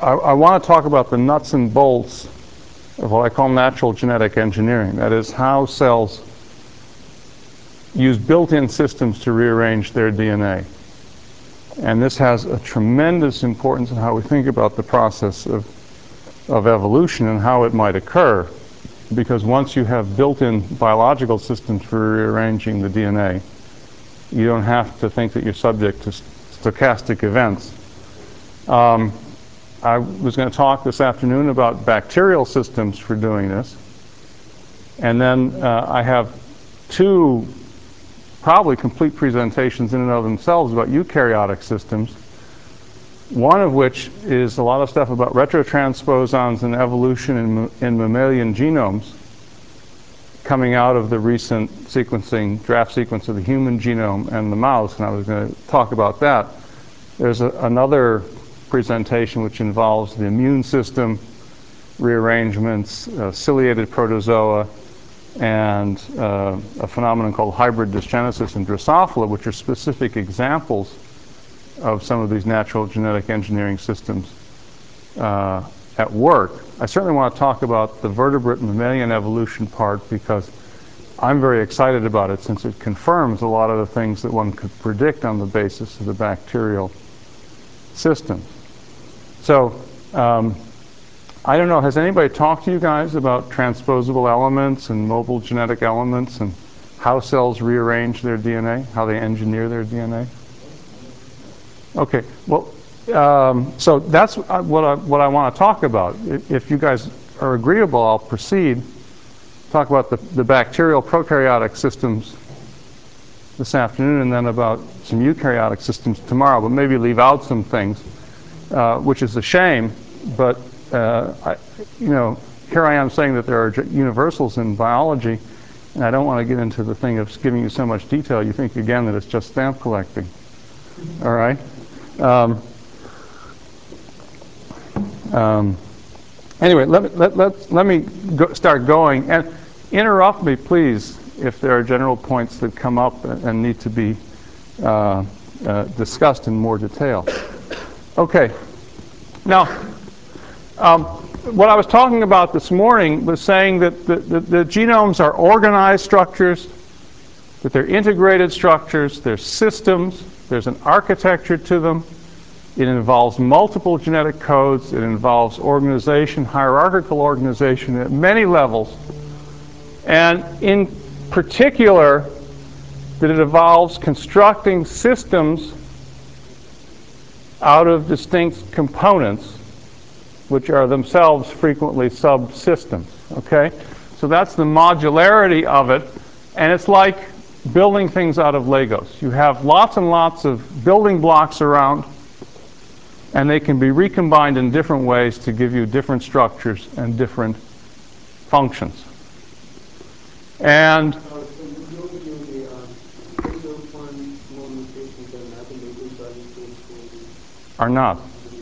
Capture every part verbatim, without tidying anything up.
I, I want to talk about the nuts and bolts of what I call natural genetic engineering. That is, how cells use built-in systems to rearrange their D N A. And this has a tremendous importance in how we think about the process of, of evolution and how it might occur. Because once you have built-in biological systems for rearranging the D N A, you don't have to think that you're subject to stochastic events. Um, I was going to talk this afternoon about bacterial systems for doing this. And then uh, I have two probably complete presentations in and of themselves about eukaryotic systems, one of which is a lot of stuff about retrotransposons and evolution in, in mammalian genomes coming out of the recent sequencing, draft sequence of the human genome and the mouse, and I was going to talk about that. There's a, another presentation which involves the immune system, rearrangements, uh, ciliated protozoa, and uh, a phenomenon called hybrid dysgenesis in Drosophila, which are specific examples of some of these natural genetic engineering systems uh, at work. I certainly want to talk about the vertebrate mammalian evolution part because I'm very excited about it since it confirms a lot of the things that one could predict on the basis of the bacterial systems. So, um, I don't know, has anybody talked to you guys about transposable elements and mobile genetic elements and how cells rearrange their D N A, how they engineer their D N A? Okay, well, um, so that's what I, what I want to talk about. If you guys are agreeable, I'll proceed, talk about the, the bacterial prokaryotic systems this afternoon and then about some eukaryotic systems tomorrow, but maybe leave out some things, uh, which is a shame, but uh, I, you know, here I am saying that there are universals in biology, and I don't want to get into the thing of giving you so much detail. You think again that it's just stamp collecting. All right? Um, um, anyway, let me, let, let, let me go, start going. And interrupt me, please, if there are general points that come up and, and need to be uh, uh, discussed in more detail. Okay. Now, um, what I was talking about this morning was saying that the, the, the genomes are organized structures, that they're integrated structures, they're systems, there's an architecture to them. It involves multiple genetic codes. It involves organization, hierarchical organization at many levels. And in particular, that it involves constructing systems out of distinct components, which are themselves frequently subsystems. Okay? So that's the modularity of it. And it's like building things out of Legos. You have lots and lots of building blocks around, and they can be recombined in different ways to give you different structures and different functions. And are not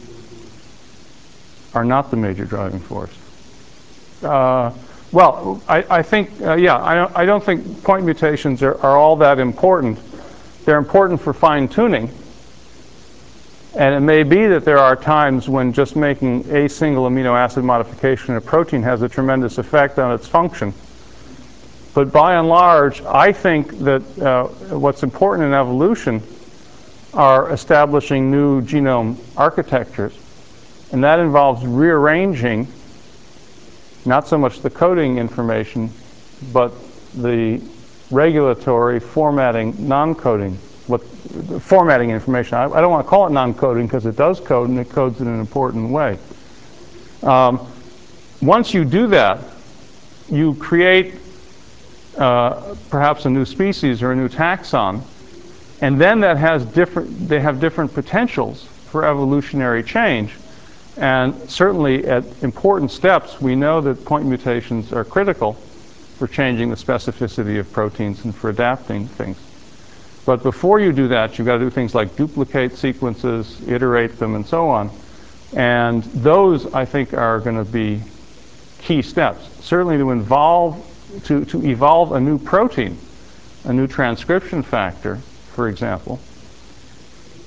are not the major driving force. Uh, well, I, I think, uh, yeah, I don't, I don't think point mutations are, are all that important. They're important for fine-tuning. And it may be that there are times when just making a single amino acid modification in a protein has a tremendous effect on its function. But by and large, I think that uh, what's important in evolution are establishing new genome architectures. And that involves rearranging not so much the coding information, but the regulatory formatting, non-coding, what formatting information. I, I don't want to call it non-coding because it does code and it codes in an important way. Um, once you do that, you create uh, perhaps a new species or a new taxon, and then that has different, they have different potentials for evolutionary change. And certainly at important steps, we know that point mutations are critical for changing the specificity of proteins and for adapting things. But before you do that, you've got to do things like duplicate sequences, iterate them, and so on. And those, I think, are going to be key steps. Certainly to involve, to, to evolve a new protein, a new transcription factor, for example,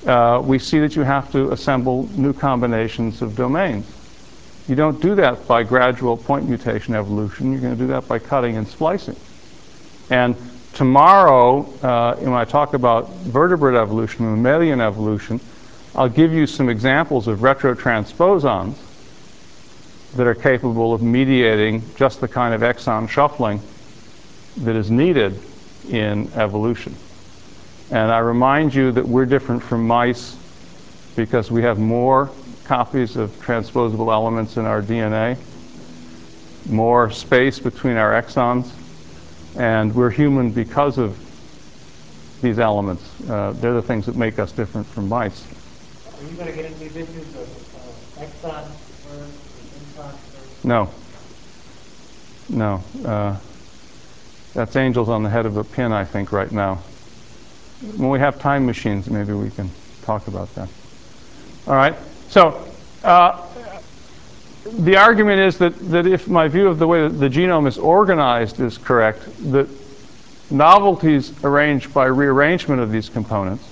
uh, we see that you have to assemble new combinations of domains. You don't do that by gradual point mutation evolution. You're going to do that by cutting and splicing. And tomorrow, uh, when I talk about vertebrate evolution, mammalian evolution, I'll give you some examples of retrotransposons that are capable of mediating just the kind of exon shuffling that is needed in evolution. And I remind you that we're different from mice because we have more copies of transposable elements in our D N A, more space between our exons, and we're human because of these elements. Uh, they're the things that make us different from mice. Are you going to get into these issues of uh, exon first, intron first? No. No. Uh, that's angels on the head of a pin, I think, right now. When we have time machines, maybe we can talk about that. All right. So uh, the argument is that, that if my view of the way that the genome is organized is correct, that novelties arranged by rearrangement of these components,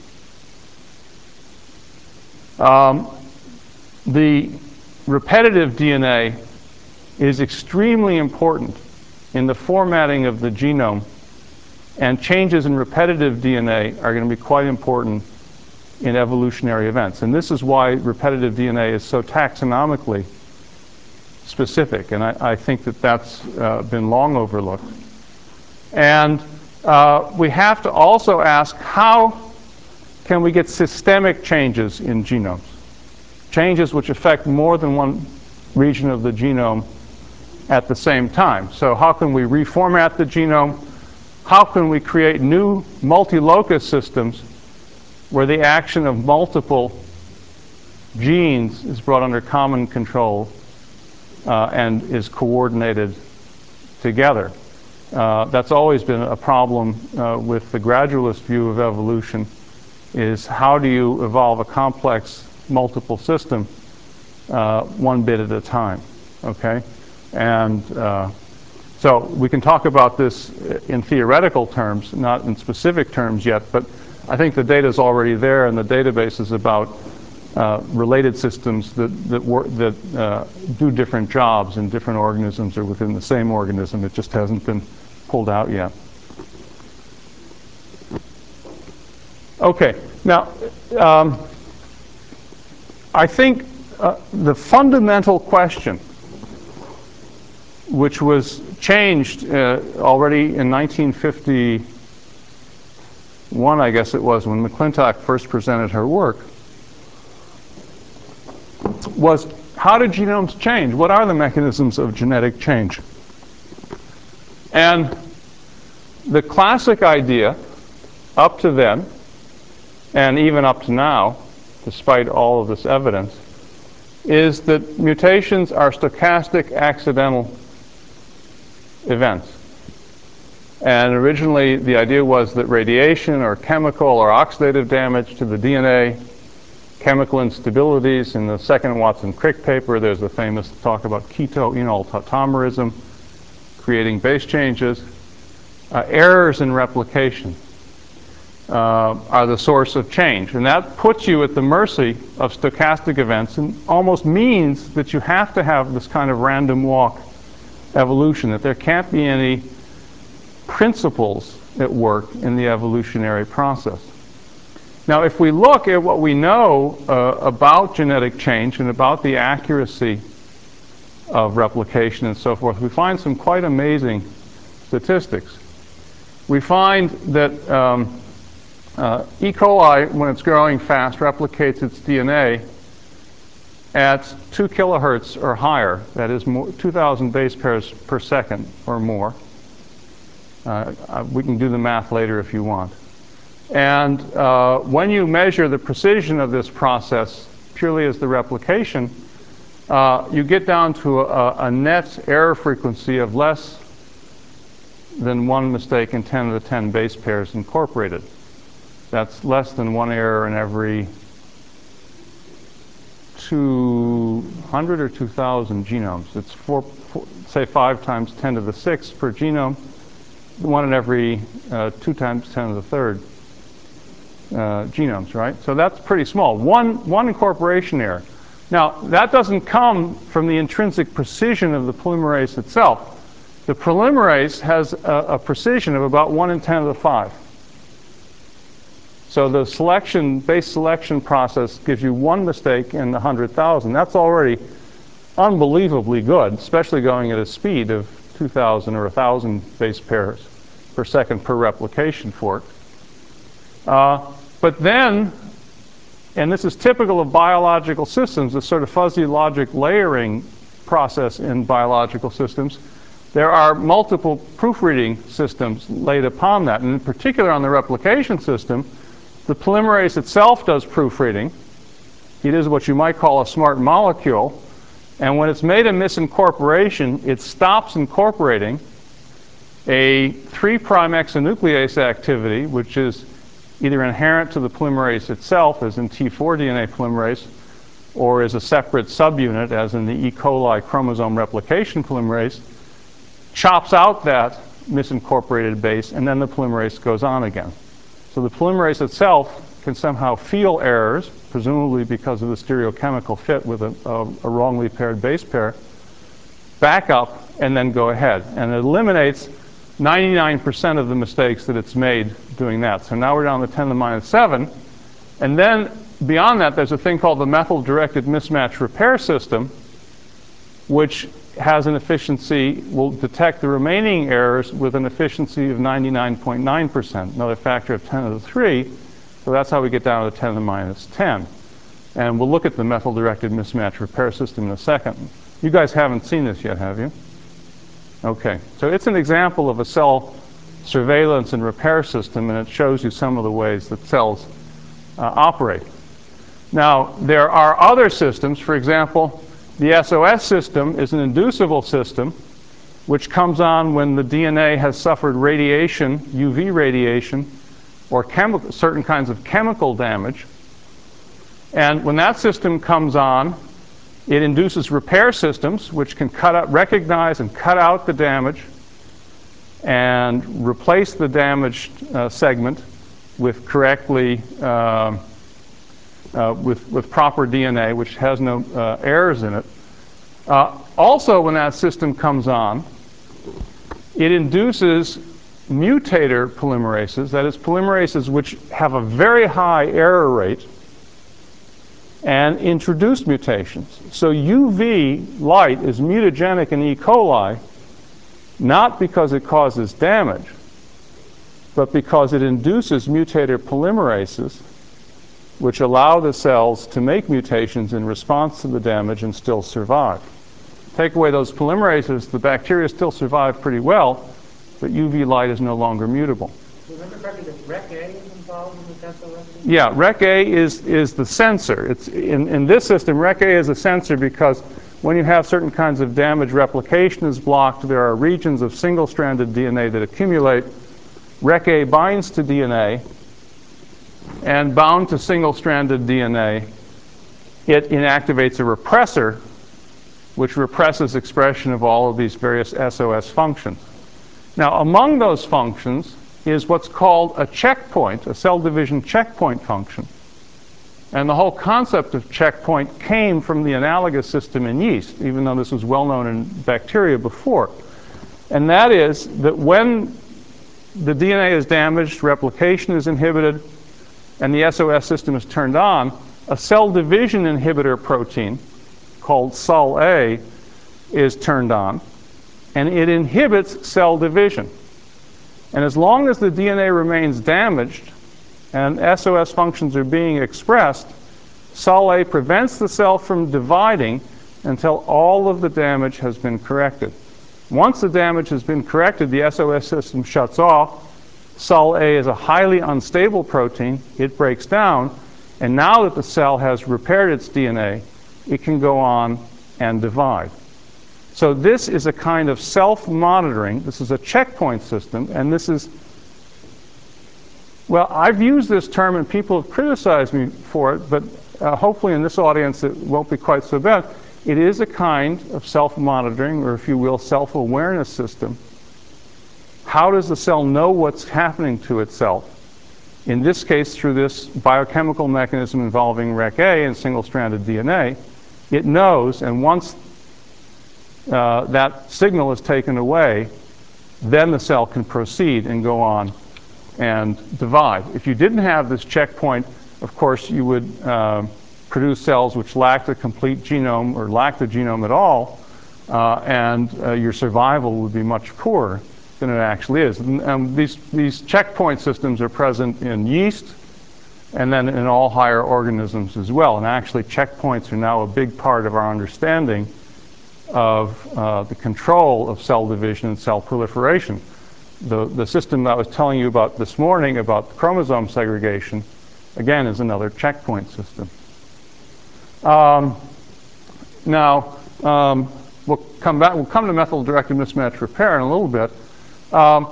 um, the repetitive D N A is extremely important in the formatting of the genome, and changes in repetitive D N A are going to be quite important in evolutionary events. And this is why repetitive D N A is so taxonomically specific, and I, I think that that's uh, been long overlooked. And uh, we have to also ask, how can we get systemic changes in genomes? Changes which affect more than one region of the genome at the same time. So how can we reformat the genome? How can we create new multi-locus systems where the action of multiple genes is brought under common control uh, and is coordinated together? Uh, that's always been a problem uh, with the gradualist view of evolution, is how do you evolve a complex multiple system uh, one bit at a time, okay? And uh, so we can talk about this in theoretical terms, not in specific terms yet, but I think the data is already there, and the database is about uh, related systems that that, work, that uh, do different jobs in different organisms or within the same organism. It just hasn't been pulled out yet. Okay, now um, I think uh, the fundamental question, which was changed uh, already in nineteen fifty-one, I guess it was, when McClintock first presented her work, was how do genomes change? What are the mechanisms of genetic change? And the classic idea up to then, and even up to now, despite all of this evidence, is that mutations are stochastic accidental events. And originally the idea was that radiation or chemical or oxidative damage to the D N A, chemical instabilities. In the second Watson-Crick paper, there's the famous talk about keto-enol tautomerism, creating base changes. Uh, errors in replication uh, are the source of change. And that puts you at the mercy of stochastic events and almost means that you have to have this kind of random walk evolution, that there can't be any principles at work in the evolutionary process. Now, if we look at what we know uh, about genetic change and about the accuracy of replication and so forth, we find some quite amazing statistics. We find that um, uh, E. coli, when it's growing fast, replicates its D N A at two kilohertz or higher, that is more, two thousand base pairs per second or more. Uh, we can do the math later if you want. And uh, when you measure the precision of this process purely as the replication, uh, you get down to a, a net error frequency of less than one mistake in ten to the ten base pairs incorporated. That's less than one error in every two hundred or two thousand genomes. It's four, four, say five times ten to the sixth per genome, one in every uh, two times ten to the third. uh, genomes, right? So that's pretty small. One, one incorporation error. Now, that doesn't come from the intrinsic precision of the polymerase itself. The polymerase has a, a precision of about one in ten to the five. So the selection, base selection process gives you one mistake in one hundred thousand. That's already unbelievably good, especially going at a speed of two thousand or one thousand base pairs per second per replication fork. Uh, but then, and this is typical of biological systems, this sort of fuzzy logic layering process in biological systems, there are multiple proofreading systems laid upon that. And in particular on the replication system, the polymerase itself does proofreading. It is what you might call a smart molecule. And when it's made a misincorporation, it stops incorporating a three prime exonuclease activity, which is either inherent to the polymerase itself, as in T four D N A polymerase, or is a separate subunit, as in the E. coli chromosome replication polymerase, chops out that misincorporated base, and then the polymerase goes on again. So the polymerase itself can somehow feel errors, presumably because of the stereochemical fit with a, a, a wrongly paired base pair, back up, and then go ahead. And it eliminates ninety-nine percent of the mistakes that it's made doing that. So now we're down to ten to the minus seven. And then beyond that, there's a thing called the methyl-directed mismatch repair system, which has an efficiency, will detect the remaining errors with an efficiency of ninety-nine point nine percent, another factor of ten to the three. So that's how we get down to ten to the minus ten. And we'll look at the methyl-directed mismatch repair system in a second. You guys haven't seen this yet, have you? Okay, so it's an example of a cell surveillance and repair system, and it shows you some of the ways that cells uh, operate. Now, there are other systems. For example, the S O S system is an inducible system, which comes on when the D N A has suffered radiation, U V radiation, or chemical, certain kinds of chemical damage. And when that system comes on, it induces repair systems, which can cut out, recognize and cut out the damage and replace the damaged uh, segment with correctly, uh, uh, with, with proper D N A, which has no uh, errors in it. Uh, also, when that system comes on, it induces mutator polymerases, that is, polymerases which have a very high error rate and introduce mutations. So U V light is mutagenic in E. coli, not because it causes damage, but because it induces mutator polymerases, which allow the cells to make mutations in response to the damage and still survive. Take away those polymerases, the bacteria still survive pretty well, but U V light is no longer mutable. Remember correctly that R E C A is involved in this S O S? Yeah, R E C A is, is the sensor. It's in, in this system, R E C A is a sensor because when you have certain kinds of damage, replication is blocked. There are regions of single-stranded D N A that accumulate. R E C A binds to D N A, and bound to single-stranded D N A, it inactivates a repressor, which represses expression of all of these various S O S functions. Now, among those functions is what's called a checkpoint, a cell division checkpoint function. And the whole concept of checkpoint came from the analogous system in yeast, even though this was well known in bacteria before. And that is that when the D N A is damaged, replication is inhibited, and the S O S system is turned on, a cell division inhibitor protein called S O L A is turned on, and it inhibits cell division. And as long as the D N A remains damaged and S O S functions are being expressed, S O L A prevents the cell from dividing until all of the damage has been corrected. Once the damage has been corrected, the S O S system shuts off. S O L A is a highly unstable protein. It breaks down, and now that the cell has repaired its D N A, it can go on and divide. So this is a kind of self-monitoring. This is a checkpoint system, and this is, well, I've used this term and people have criticized me for it, but uh, hopefully in this audience it won't be quite so bad. It is a kind of self-monitoring, or if you will, self-awareness system. How does the cell know what's happening to itself? in this case through this biochemical mechanism involving R E C A and single-stranded D N A, it knows, and once uh, that signal is taken away, then the cell can proceed and go on and divide. If you didn't have this checkpoint, of course, you would uh, produce cells which lacked a complete genome or lacked a genome at all, uh, and uh, your survival would be much poorer than it actually is. And, um, these, these checkpoint systems are present in yeast and then in all higher organisms as well. And actually, checkpoints are now a big part of our understanding of uh, the control of cell division and cell proliferation. The, the system that I was telling you about this morning about chromosome segregation, again, is another checkpoint system. Um, now, um, we'll come back. We'll come to methyl-directed mismatch repair in a little bit. Um,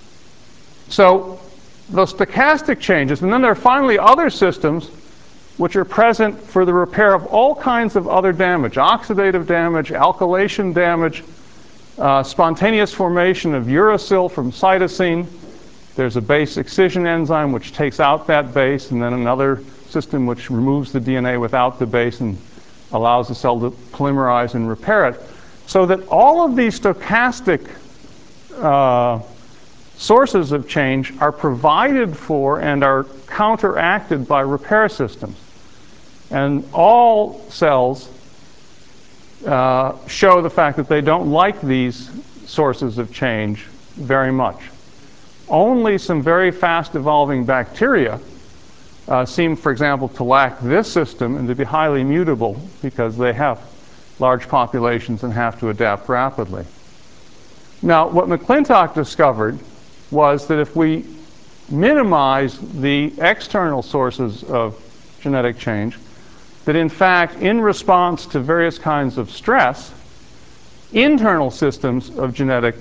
so, those stochastic changes, and then there are finally other systems which are present for the repair of all kinds of other damage: oxidative damage, alkylation damage, uh, spontaneous formation of uracil from cytosine. There's a base excision enzyme which takes out that base, and then another system which removes the D N A without the base and allows the cell to polymerize and repair it. So that all of these stochastic uh, sources of change are provided for and are counteracted by repair systems. And all cells uh, show the fact that they don't like these sources of change very much. Only some very fast evolving bacteria uh, seem, for example, to lack this system and to be highly mutable because they have large populations and have to adapt rapidly. Now, what McClintock discovered was that if we minimize the external sources of genetic change, that in fact, in response to various kinds of stress, internal systems of genetic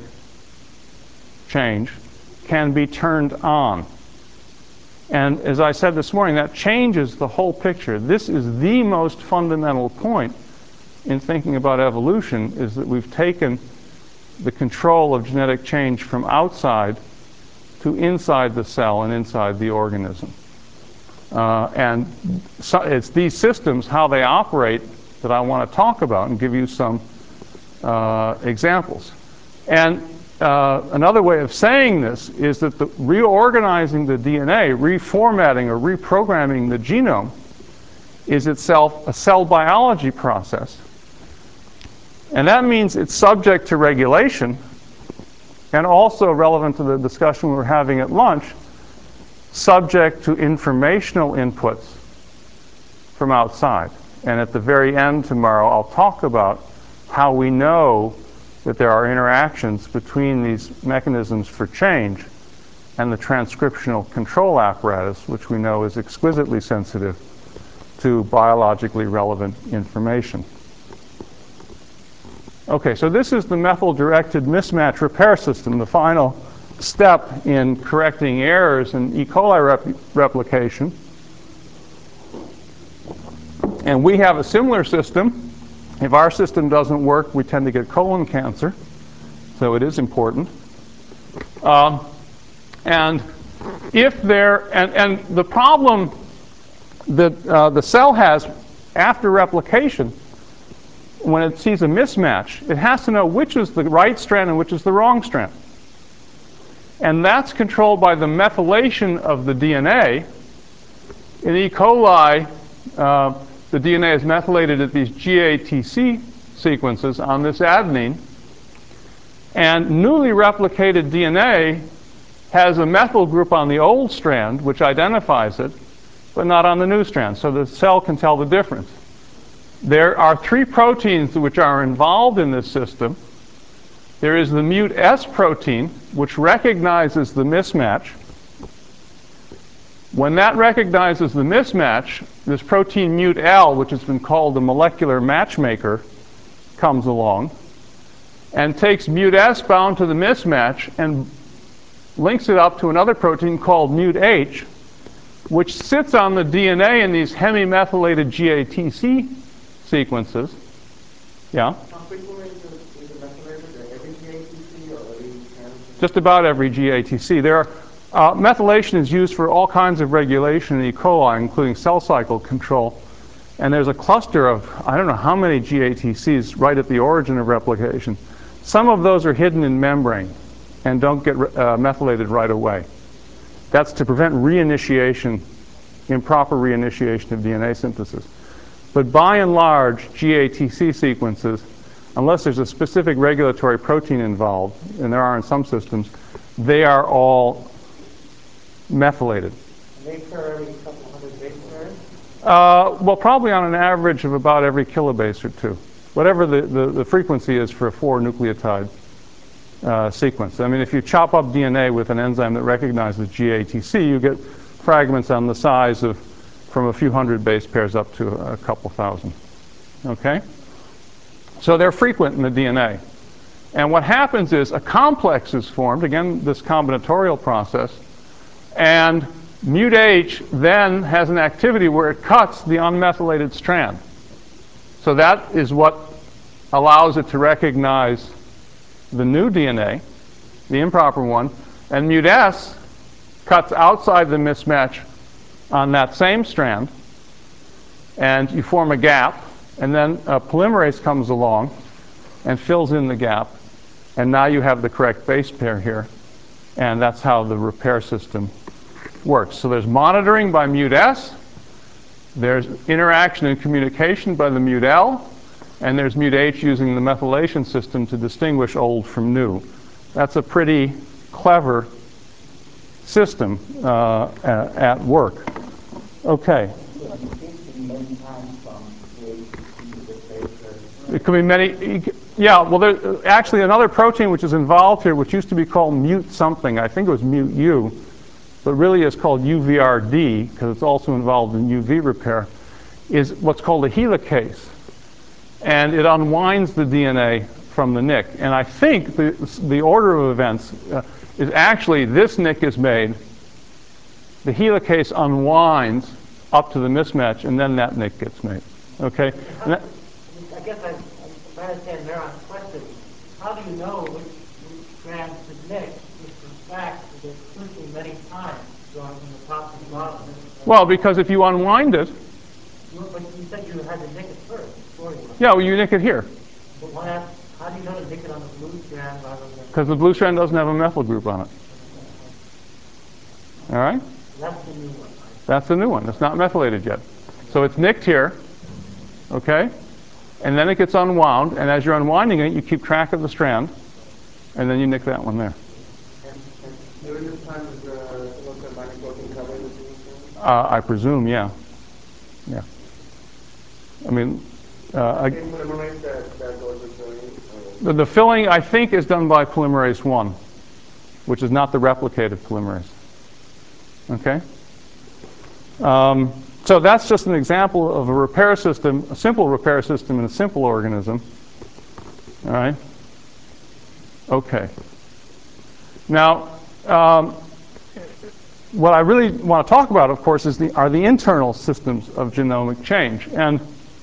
change can be turned on. And as I said this morning, that changes the whole picture. This is the most fundamental point in thinking about evolution, is that we've taken the control of genetic change from outside to inside the cell and inside the organism. Uh, and so it's these systems, how they operate, that I want to talk about and give you some uh, examples. And uh, another way of saying this is that the reorganizing the D N A, reformatting or reprogramming the genome, is itself a cell biology process. And that means it's subject to regulation, and also relevant to the discussion we were having at lunch, subject to informational inputs from outside. And at the very end tomorrow, I'll talk about how we know that there are interactions between these mechanisms for change and the transcriptional control apparatus, which we know is exquisitely sensitive to biologically relevant information. Okay, so this is the methyl-directed mismatch repair system, the final step in correcting errors in E. coli rep replication. And we have a similar system. If our system doesn't work, we tend to get colon cancer, so it is important. Um, and if there, and, and the problem that uh, the cell has after replication, when it sees a mismatch, it has to know which is the right strand and which is the wrong strand. And that's controlled by the methylation of the D N A. In E. coli, uh, the D N A is methylated at these G A T C sequences on this adenine. And newly replicated D N A has a methyl group on the old strand, which identifies it, but not on the new strand. So the cell can tell the difference. There are three proteins which are involved in this system. There is the mut S protein, which recognizes the mismatch. When that recognizes the mismatch, this protein mut L, which has been called the molecular matchmaker, comes along and takes mut S bound to the mismatch and links it up to another protein called mut H, which sits on the D N A in these hemimethylated G A T C sequences. Yeah? How frequently is it, is it methylated? Every G A T C or every trans? Just about every G A T C. There are Uh, methylation is used for all kinds of regulation in E. coli, including cell cycle control. And there's a cluster of, I don't know how many G A T Cs right at the origin of replication. Some of those are hidden in membrane and don't get uh, methylated right away. That's to prevent reinitiation, improper reinitiation of D N A synthesis. But by and large, G A T C sequences, unless there's a specific regulatory protein involved, and there are in some systems, they are all methylated. And they occur every couple hundred base pairs? Uh, well, probably on an average of about every kilobase or two, whatever the, the, the frequency is for a four nucleotide uh, sequence. I mean, if you chop up D N A with an enzyme that recognizes G A T C, you get fragments on the size of from a few hundred base pairs up to a couple thousand. Okay? So they're frequent in the D N A. And what happens is a complex is formed, again, this combinatorial process, and MUT-H then has an activity where it cuts the unmethylated strand. So that is what allows it to recognize the new D N A, the improper one, and MUT-S cuts outside the mismatch on that same strand, and you form a gap, and then a polymerase comes along and fills in the gap, and now you have the correct base pair here, and that's how the repair system works. So there's monitoring by MUT-S, there's interaction and communication by the MUT-L, and there's MUT-H using the methylation system to distinguish old from new. That's a pretty clever system uh, at work. Okay. It could be many. Yeah, well, there's actually another protein which is involved here, which used to be called MUT something. I think it was MUT-U, but really is called U V R D because it's also involved in U V repair, is what's called a helicase. And it unwinds the D N A from the nick. And I think the, the order of events uh, is actually this nick is made, the helicase unwinds up to the mismatch, and then that nick gets made. Okay? How, that, I guess I, I'm trying to understand Meron's question. How do you know which, which strand to nick if the fact that it's switching many times going from the top to the bottom? Well, because if you unwind it, you, but you said you had to nick it first before you. Yeah, well, you nick it here. But why not, how do you know to nick it on the blue strand rather than? Because the blue strand doesn't have a methyl group on it. All right? That's the new one. Right? That's the new one. It's not methylated yet. So it's nicked here, okay? And then it gets unwound, and as you're unwinding it, you keep track of the strand, and then you nick that one there. During this time, is the local binding protein covered with the Uh, I presume, yeah. Yeah. I mean, uh, I, polymerase that, that goes with filling? the, the filling, I think, is done by polymerase one, which is not the replicated polymerase. Okay? Um, so that's just an example of a repair system, a simple repair system in a simple organism. All right? Okay. Now, um, what I really want to talk about, of course, is the, are the internal systems of genomic change. And,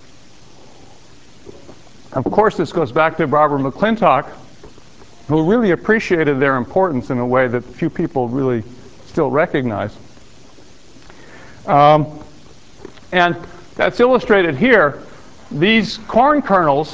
of course, this goes back to Barbara McClintock, who really appreciated their importance in a way that few people really still recognize. Um, and that's illustrated here. These corn kernels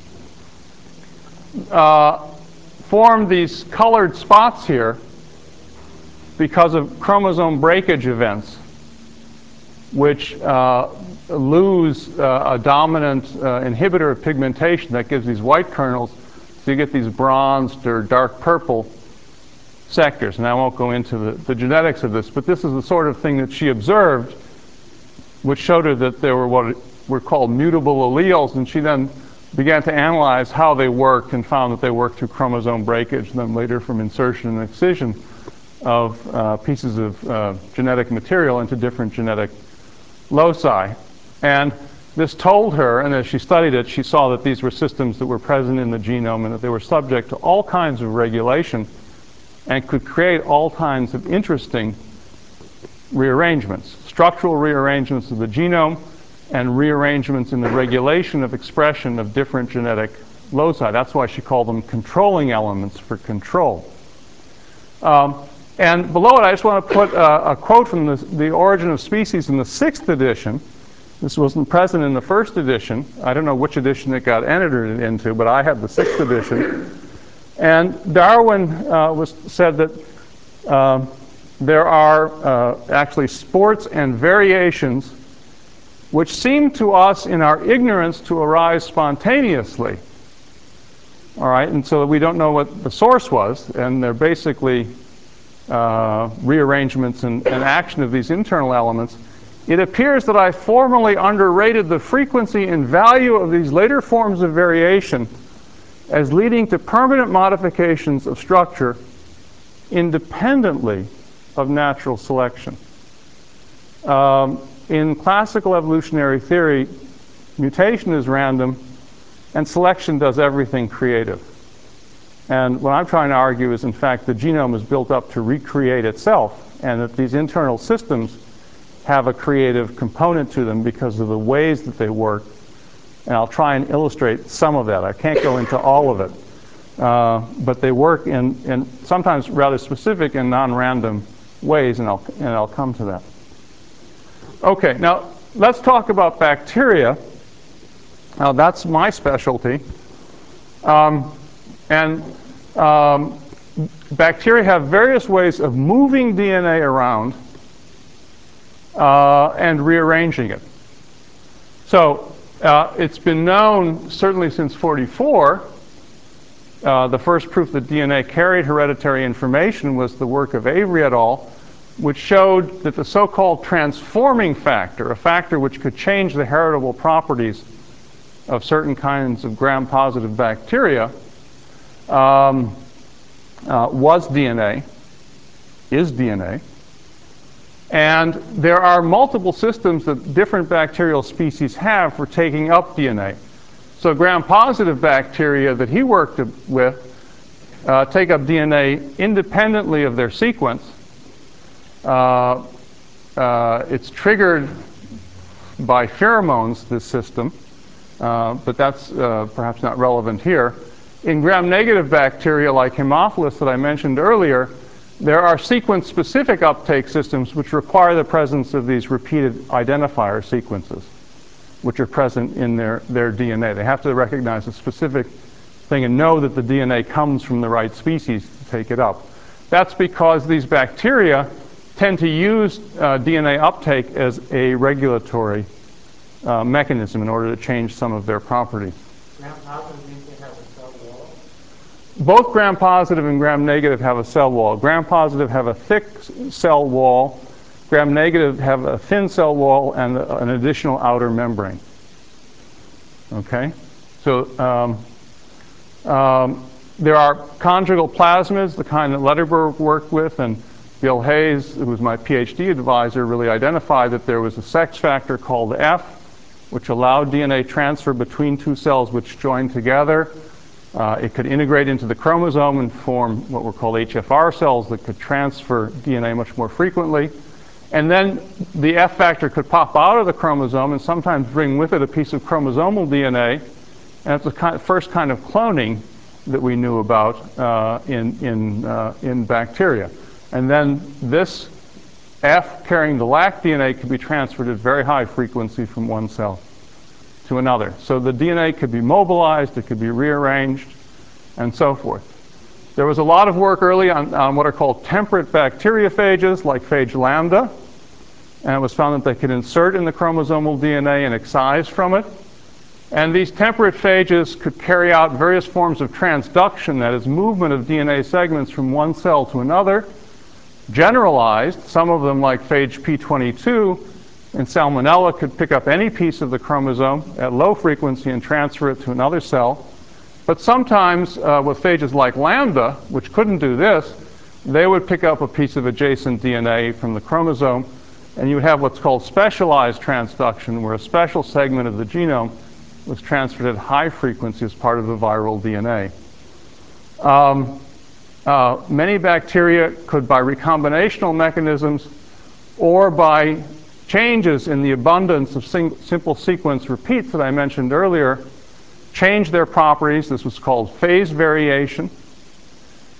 uh, form these colored spots here because of chromosome breakage events, which uh, lose uh, a dominant uh, inhibitor of pigmentation that gives these white kernels. So you get these bronzed or dark purple sectors. And I won't go into the, the genetics of this, but this is the sort of thing that she observed, which showed her that there were what were called mutable alleles, and she then began to analyze how they worked and found that they worked through chromosome breakage, and then later from insertion and excision of uh, pieces of uh, genetic material into different genetic loci. And this told her, and as she studied it, she saw that these were systems that were present in the genome and that they were subject to all kinds of regulation and could create all kinds of interesting rearrangements, structural rearrangements of the genome and rearrangements in the regulation of expression of different genetic loci. That's why she called them controlling elements for control. Um, And below it, I just want to put a, a quote from the, the Origin of Species in the sixth edition. This wasn't present in the first edition. I don't know which edition it got entered into, but I had the sixth edition. And Darwin uh, was said that uh, there are uh, actually sports and variations which seem to us in our ignorance to arise spontaneously. All right, and so we don't know what the source was, and they're basically uh, rearrangements and, and action of these internal elements. It appears that I formerly underrated the frequency and value of these later forms of variation as leading to permanent modifications of structure independently of natural selection. Um, in classical evolutionary theory, mutation is random, and selection does everything creative. And what I'm trying to argue is, in fact, the genome is built up to recreate itself, and that these internal systems have a creative component to them because of the ways that they work. And I'll try and illustrate some of that. I can't go into all of it. Uh, but they work in, in sometimes rather specific and non-random ways, and I'll, and I'll come to that. Okay, now let's talk about bacteria. Now that's my specialty. Um, and um, bacteria have various ways of moving D N A around uh, and rearranging it. So uh, it's been known, certainly since forty-four, uh, the first proof that D N A carried hereditary information was the work of Avery et al., which showed that the so-called transforming factor, a factor which could change the heritable properties of certain kinds of gram-positive bacteria, um, uh, was D N A, is D N A. And there are multiple systems that different bacterial species have for taking up D N A. So gram-positive bacteria that he worked with uh, take up D N A independently of their sequence. Uh, uh, it's triggered by pheromones, this system, uh, but that's uh, perhaps not relevant here. In gram-negative bacteria like Haemophilus that I mentioned earlier, there are sequence-specific uptake systems which require the presence of these repeated identifier sequences, which are present in their, their D N A. They have to recognize a specific thing and know that the D N A comes from the right species to take it up. That's because these bacteria tend to use uh, D N A uptake as a regulatory uh, mechanism in order to change some of their properties. Gram-positive usually have a cell wall. Both gram-positive and gram-negative have a cell wall. Gram-positive have a thick cell wall. Gram-negative have a thin cell wall and a, an additional outer membrane. Okay? So um, um, there are conjugal plasmids, the kind that Letterberg worked with, and Bill Hayes, who was my PhD advisor, really identified that there was a sex factor called F, which allowed D N A transfer between two cells which joined together. Uh, it could integrate into the chromosome and form what were called H F R cells that could transfer D N A much more frequently. And then the F factor could pop out of the chromosome and sometimes bring with it a piece of chromosomal D N A. And it's the kind, first kind of cloning that we knew about uh, in, in, uh, in bacteria. And then this F carrying the lac D N A could be transferred at very high frequency from one cell to another. So the D N A could be mobilized, it could be rearranged, and so forth. There was a lot of work early on, on what are called temperate bacteriophages, like phage lambda, and it was found that they could insert in the chromosomal D N A and excise from it. And these temperate phages could carry out various forms of transduction, that is, movement of D N A segments from one cell to another, generalized. Some of them, like phage P twenty-two in Salmonella, could pick up any piece of the chromosome at low frequency and transfer it to another cell. But sometimes uh, with phages like lambda, which couldn't do this, they would pick up a piece of adjacent D N A from the chromosome, and you would have what's called specialized transduction, where a special segment of the genome was transferred at high frequency as part of the viral D N A. Um, uh, many bacteria could, by recombinational mechanisms or by changes in the abundance of sing- simple sequence repeats that I mentioned earlier, change their properties. This was called phase variation.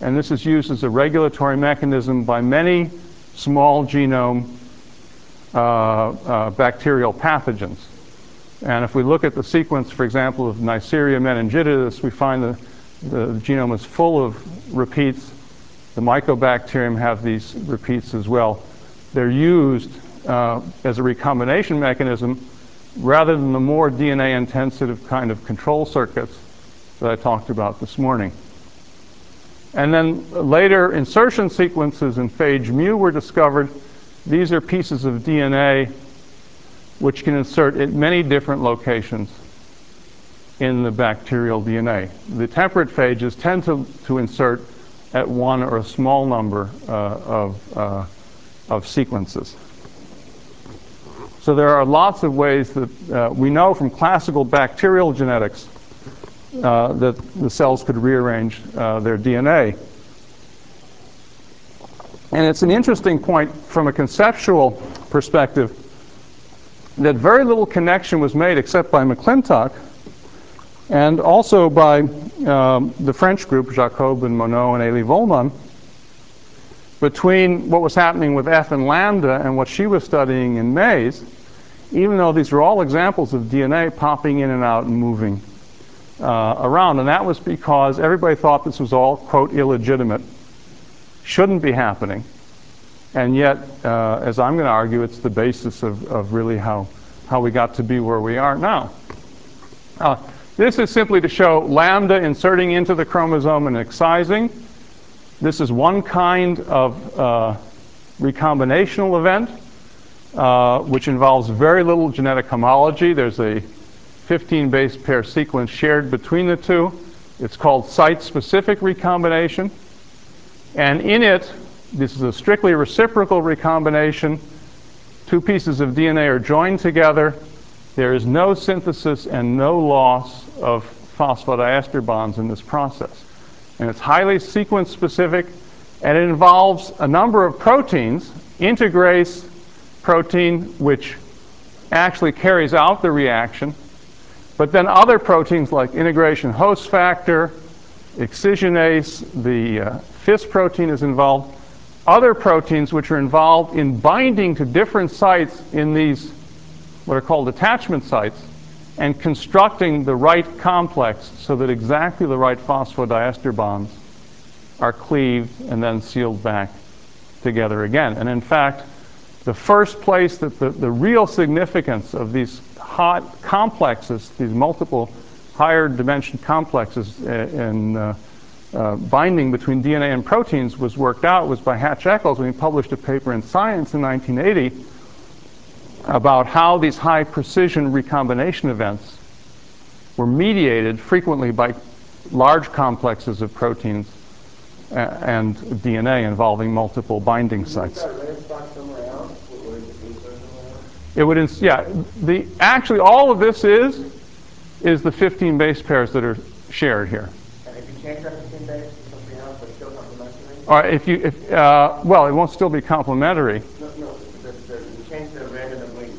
And this is used as a regulatory mechanism by many small genome uh, uh, bacterial pathogens. And if we look at the sequence, for example, of Neisseria meningitidis, we find that the genome is full of repeats. The Mycobacterium have these repeats as well. They're used uh, as a recombination mechanism rather than the more D N A-intensive kind of control circuits that I talked about this morning. And then later insertion sequences in phage mu were discovered. These are pieces of D N A which can insert at many different locations in the bacterial D N A. The temperate phages tend to, to insert at one or a small number uh, of, uh, of sequences. So there are lots of ways that uh, we know from classical bacterial genetics uh, that the cells could rearrange uh, their D N A. And it's an interesting point from a conceptual perspective that very little connection was made except by McClintock and also by um, the French group, Jacob and Monod and Elie Volman, between what was happening with F and lambda and what she was studying in maize, even though these are all examples of D N A popping in and out and moving uh, around. And that was because everybody thought this was all, quote, illegitimate, shouldn't be happening. And yet, uh, as I'm going to argue, it's the basis of, of really how, how we got to be where we are now. Uh, this is simply to show lambda inserting into the chromosome and excising. This is one kind of uh, recombinational event, uh, which involves very little genetic homology. There's a fifteen base pair sequence shared between the two. It's called site-specific recombination. And in it, this is a strictly reciprocal recombination. Two pieces of D N A are joined together. There is no synthesis and no loss of phosphodiester bonds in this process. And it's highly sequence specific, and it involves a number of proteins, integrase protein, which actually carries out the reaction, but then other proteins like integration host factor, excisionase, the uh, Fis protein is involved, other proteins which are involved in binding to different sites in these what are called attachment sites and constructing the right complex so that exactly the right phosphodiester bonds are cleaved and then sealed back together again. And in fact, the first place that the, the real significance of these hot complexes, these multiple higher dimension complexes in uh, uh, binding between D N A and proteins was worked out was by Hatch-Eccles when he published a paper in Science in nineteen eighty about how these high precision recombination events were mediated frequently by large complexes of proteins and D N A involving multiple binding sites. It would, ins yeah, the actually all of this is is the fifteen base pairs that are shared here. And if you change that fifteen base to something else, but still complementary? Or if you, if uh, well, it won't still be complementary. No, no, the, the, you change the red and the green.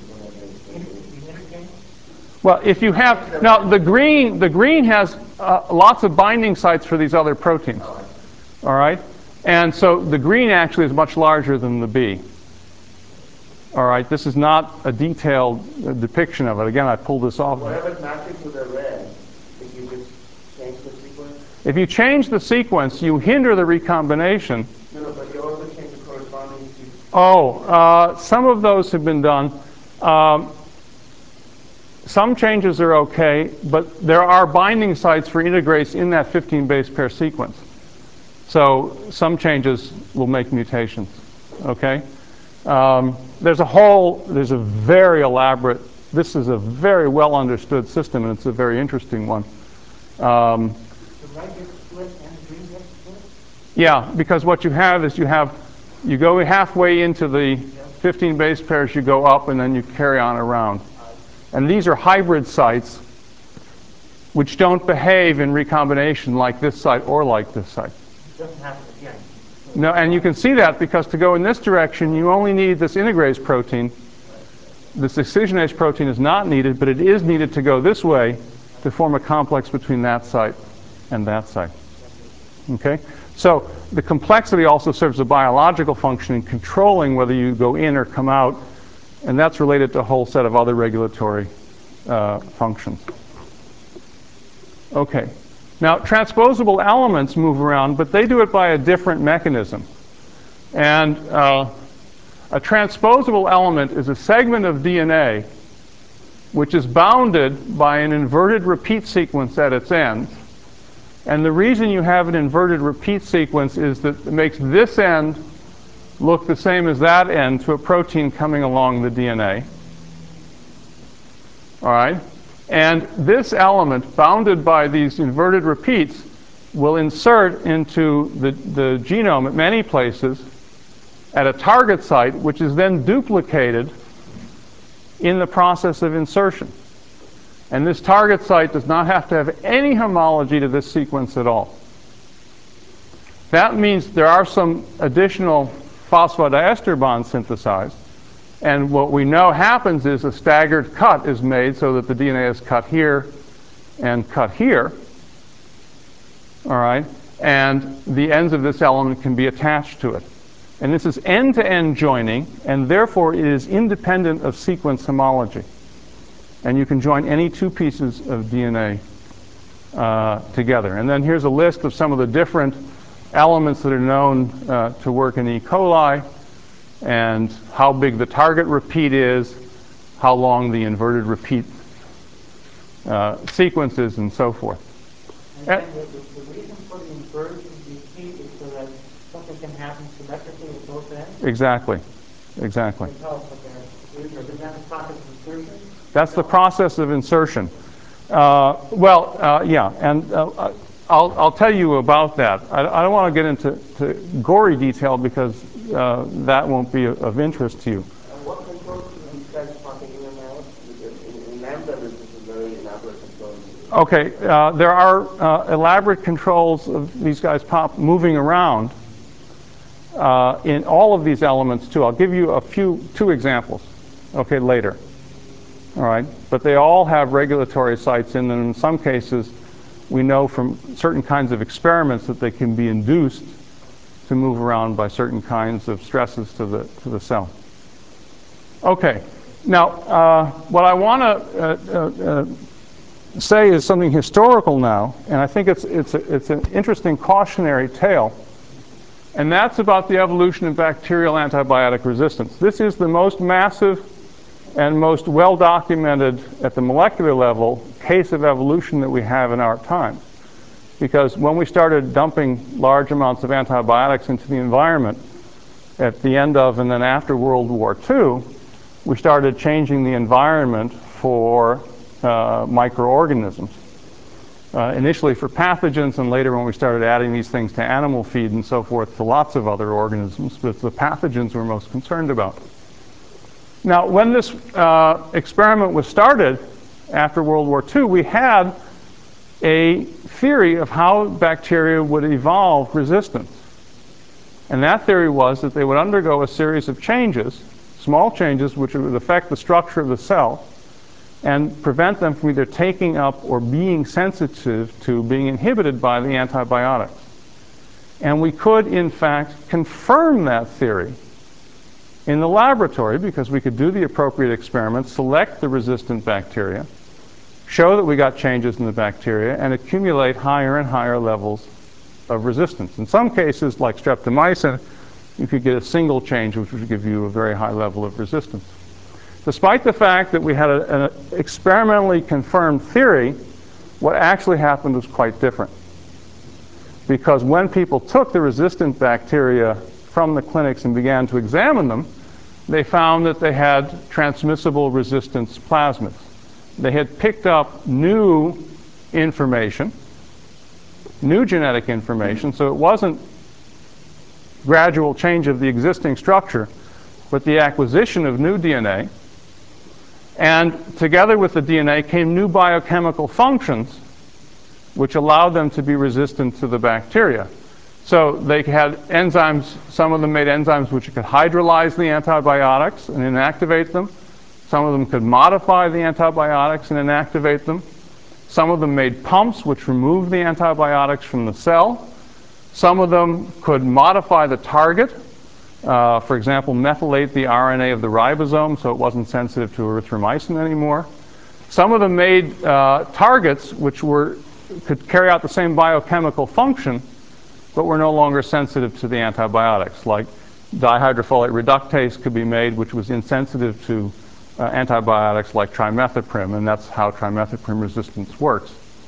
Well, if you have now the green, the green has uh, lots of binding sites for these other proteins. All right, and so the green actually is much larger than the B. All right, this is not a detailed uh, depiction of it. Again, I pulled this off. Whatever's matching to the red, if you just change the sequence? If you change the sequence, you hinder the recombination. No, no, but you also change the corresponding sequence. Oh, uh, some of those have been done. Um, some changes are okay, but there are binding sites for integrase in that fifteen base pair sequence. So some changes will make mutations, okay? Um, there's a whole, there's a very elaborate, this is a very well understood system, and it's a very interesting one. Um, The right gets split and the green gets split? yeah, because what you have is you have, you go halfway into the fifteen base pairs, you go up, and then you carry on around. And these are hybrid sites which don't behave in recombination like this site or like this site. It doesn't happen again. No, and you can see that because to go in this direction, you only need this integrase protein. This excisionase protein is not needed, but it is needed to go this way to form a complex between that site and that site. Okay? So the complexity also serves a biological function in controlling whether you go in or come out, and that's related to a whole set of other regulatory uh, functions. Okay. Now, transposable elements move around, but they do it by a different mechanism. And uh, a transposable element is a segment of D N A which is bounded by an inverted repeat sequence at its end. And the reason you have an inverted repeat sequence is that it makes this end look the same as that end to a protein coming along the D N A. All right? And this element, bounded by these inverted repeats, will insert into the, the genome at many places at a target site, which is then duplicated in the process of insertion. And this target site does not have to have any homology to this sequence at all. That means there are some additional phosphodiester bonds synthesized. And what we know happens is a staggered cut is made so that the D N A is cut here and cut here. All right? And the ends of this element can be attached to it. And this is end-to-end joining, and therefore it is independent of sequence homology. And you can join any two pieces of D N A uh, together. And then here's a list of some of the different elements that are known uh, to work in E. coli, and how big the target repeat is, how long the inverted repeat uh, sequence is, and so forth. And, and the, the reason for the inverted repeat is so that something can happen symmetrically at both ends? Exactly. Exactly. Is that the process of insertion? That's the process of insertion. Uh, well, uh, yeah, and uh, I'll, I'll tell you about that. I, I don't want to get into to gory detail because uh, that won't be of interest to you. And what controls do these guys talking in and out? In, in Lambda, this is a very elaborate control. Okay, uh, there are uh, elaborate controls of these guys pop moving around uh, in all of these elements too. I'll give you a few, two examples, okay, later. All right, but they all have regulatory sites in them. In some cases, we know from certain kinds of experiments that they can be induced to move around by certain kinds of stresses to the to the cell. Okay, now uh, what I want to uh, uh, uh, say is something historical now, and I think it's it's a, it's an interesting cautionary tale, and that's about the evolution of bacterial antibiotic resistance. This is the most massive and most well documented at the molecular level case of evolution that we have in our time. Because when we started dumping large amounts of antibiotics into the environment at the end of and then after World War Two, we started changing the environment for uh, microorganisms. Uh, initially for pathogens, and later when we started adding these things to animal feed and so forth to lots of other organisms, but the pathogens we're most concerned about. Now, when this uh, experiment was started after World War Two, we had a theory of how bacteria would evolve resistance. And that theory was that they would undergo a series of changes, small changes, which would affect the structure of the cell and prevent them from either taking up or being sensitive to being inhibited by the antibiotics. And we could, in fact, confirm that theory in the laboratory because we could do the appropriate experiments, select the resistant bacteria, show that we got changes in the bacteria, and accumulate higher and higher levels of resistance. In some cases, like streptomycin, you could get a single change which would give you a very high level of resistance. Despite the fact that we had an experimentally confirmed theory, what actually happened was quite different. Because when people took the resistant bacteria from the clinics and began to examine them, they found that they had transmissible resistance plasmids. They had picked up new information, new genetic information, so it wasn't gradual change of the existing structure, but the acquisition of new D N A. And together with the D N A came new biochemical functions which allowed them to be resistant to the bacteria. So they had enzymes, some of them made enzymes which could hydrolyze the antibiotics and inactivate them. Some of them could modify the antibiotics and inactivate them. Some of them made pumps which removed the antibiotics from the cell. Some of them could modify the target. Uh, for example, methylate the R N A of the ribosome so it wasn't sensitive to erythromycin anymore. Some of them made uh, targets which were, could carry out the same biochemical function, but were no longer sensitive to the antibiotics. Like dihydrofolate reductase could be made, which was insensitive to uh, antibiotics like trimethoprim, and that's how trimethoprim resistance works.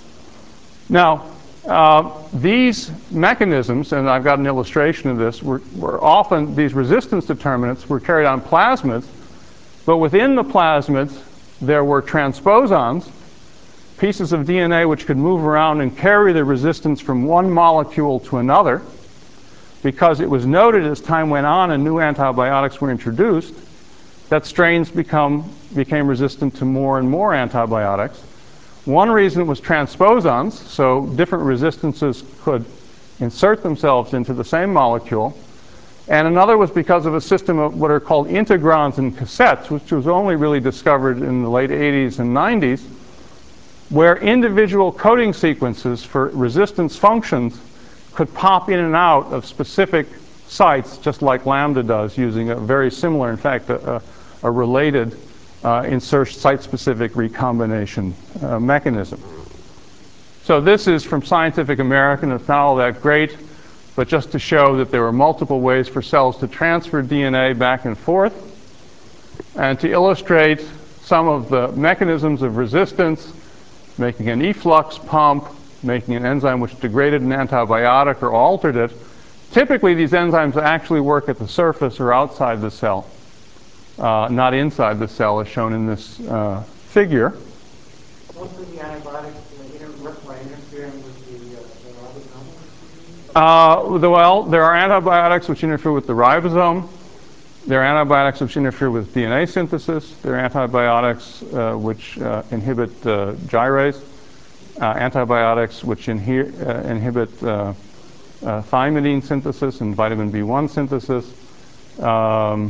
Now, Uh, these mechanisms, and I've got an illustration of this, were, were often, these resistance determinants were carried on plasmids, but within the plasmids there were transposons, pieces of D N A which could move around and carry the resistance from one molecule to another, because it was noted as time went on and new antibiotics were introduced that strains become, became resistant to more and more antibiotics. One reason was transposons, so different resistances could insert themselves into the same molecule. And another was because of a system of what are called integrons and cassettes, which was only really discovered in the late eighties and nineties, where individual coding sequences for resistance functions could pop in and out of specific sites, just like Lambda does, using a very similar, in fact, a, a, a related Uh, insert site-specific recombination uh, mechanism. So this is from Scientific American. It's not all that great, but just to show that there are multiple ways for cells to transfer D N A back and forth, and to illustrate some of the mechanisms of resistance, making an efflux pump, making an enzyme which degraded an antibiotic or altered it. Typically, these enzymes actually work at the surface or outside the cell. Uh, not inside the cell, as shown in this uh, figure. Most of the antibiotics uh, work by interfering with the, uh, the ribosome? Uh, the, well, there are antibiotics which interfere with the ribosome. There are antibiotics which interfere with D N A synthesis. There are antibiotics uh, which uh, inhibit uh, gyrase. Uh, antibiotics which inhi uh, inhibit uh, uh, thymidine synthesis and vitamin B one synthesis. Um,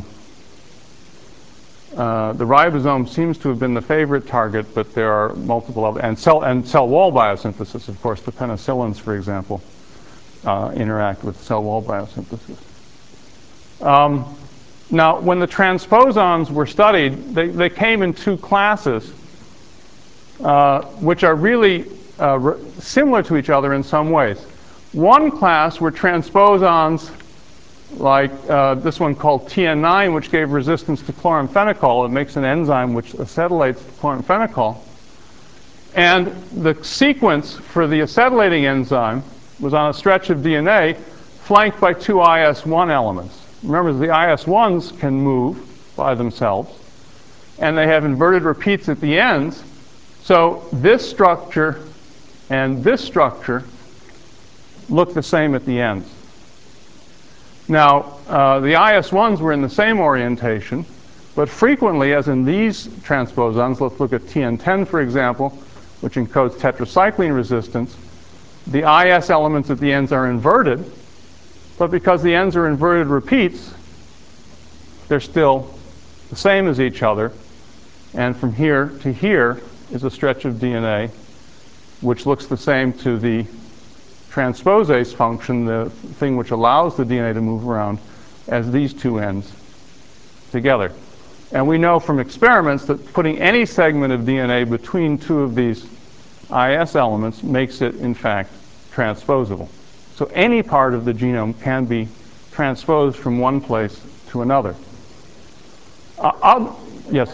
Uh, the ribosome seems to have been the favorite target, but there are multiple other, and cell and cell wall biosynthesis, of course. The penicillins, for example, uh, interact with cell wall biosynthesis. Um, now, when the transposons were studied, they, they came in two classes, uh, which are really uh, re similar to each other in some ways. One class were transposons like uh, this one called T N nine, which gave resistance to chloramphenicol. It makes an enzyme which acetylates chloramphenicol. And the sequence for the acetylating enzyme was on a stretch of D N A flanked by two I S one elements. Remember, the I S ones can move by themselves, and they have inverted repeats at the ends. So this structure and this structure look the same at the ends. Now, uh, the I S ones were in the same orientation, but frequently, as in these transposons, let's look at T N ten, for example, which encodes tetracycline resistance, the I S elements at the ends are inverted, but because the ends are inverted repeats, they're still the same as each other, and from here to here is a stretch of D N A which looks the same to the transposase function, the thing which allows the D N A to move around, as these two ends together. And we know from experiments that putting any segment of D N A between two of these I S elements makes it, in fact, transposable. So any part of the genome can be transposed from one place to another. Uh, I'll, yes?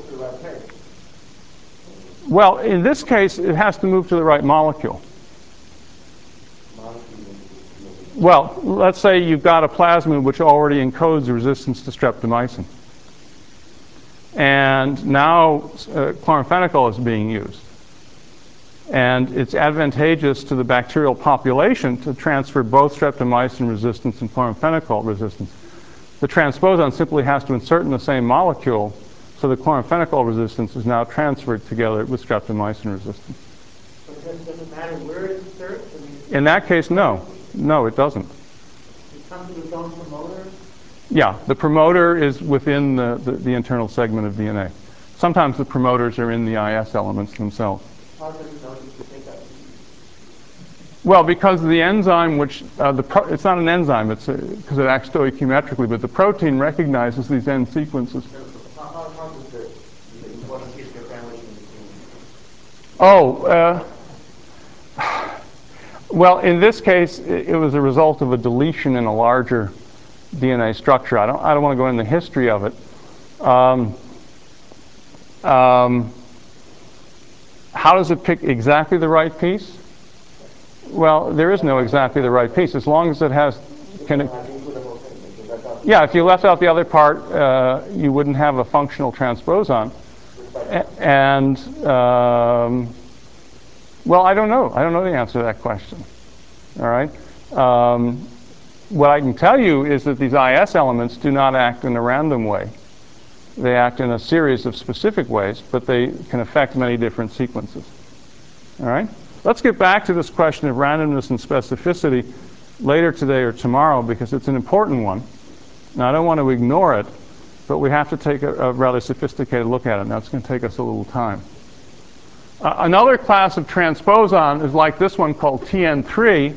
Well, in this case, it has to move to the right molecule. Well, let's say you've got a plasmid which already encodes resistance to streptomycin. And now uh, chloramphenicol is being used. And it's advantageous to the bacterial population to transfer both streptomycin resistance and chloramphenicol resistance. The transposon simply has to insert in the same molecule, so the chloramphenicol resistance is now transferred together with streptomycin resistance. So it doesn't matter where it inserts? I mean, in that case, no. No, it doesn't. It comes with its own promoter? Yeah, the promoter is within the, the, the internal segment of D N A. Sometimes the promoters are in the I S elements themselves. How does it know you can take that? Well, because the enzyme, which uh, the pro it's not an enzyme, it's because it acts stoichiometrically, but the protein recognizes these end sequences. How, how, how does the, the important history of family Oh, uh, well, in this case, it, it was a result of a deletion in a larger D N A structure. I don't, I don't want to go into the history of it. Um, um, how does it pick exactly the right piece? Well, there is no exactly the right piece. As long as it has, can it, yeah, if you left out the other part, uh, you wouldn't have a functional transposon. And, um, well, I don't know. I don't know the answer to that question. All right. Um, what I can tell you is that these I S elements do not act in a random way. They act in a series of specific ways, but they can affect many different sequences. All right. Let's get back to this question of randomness and specificity later today or tomorrow, because it's an important one. Now, I don't want to ignore it, but we have to take a, a rather sophisticated look at it. Now, it's going to take us a little time. Uh, another class of transposon is like this one called T N three,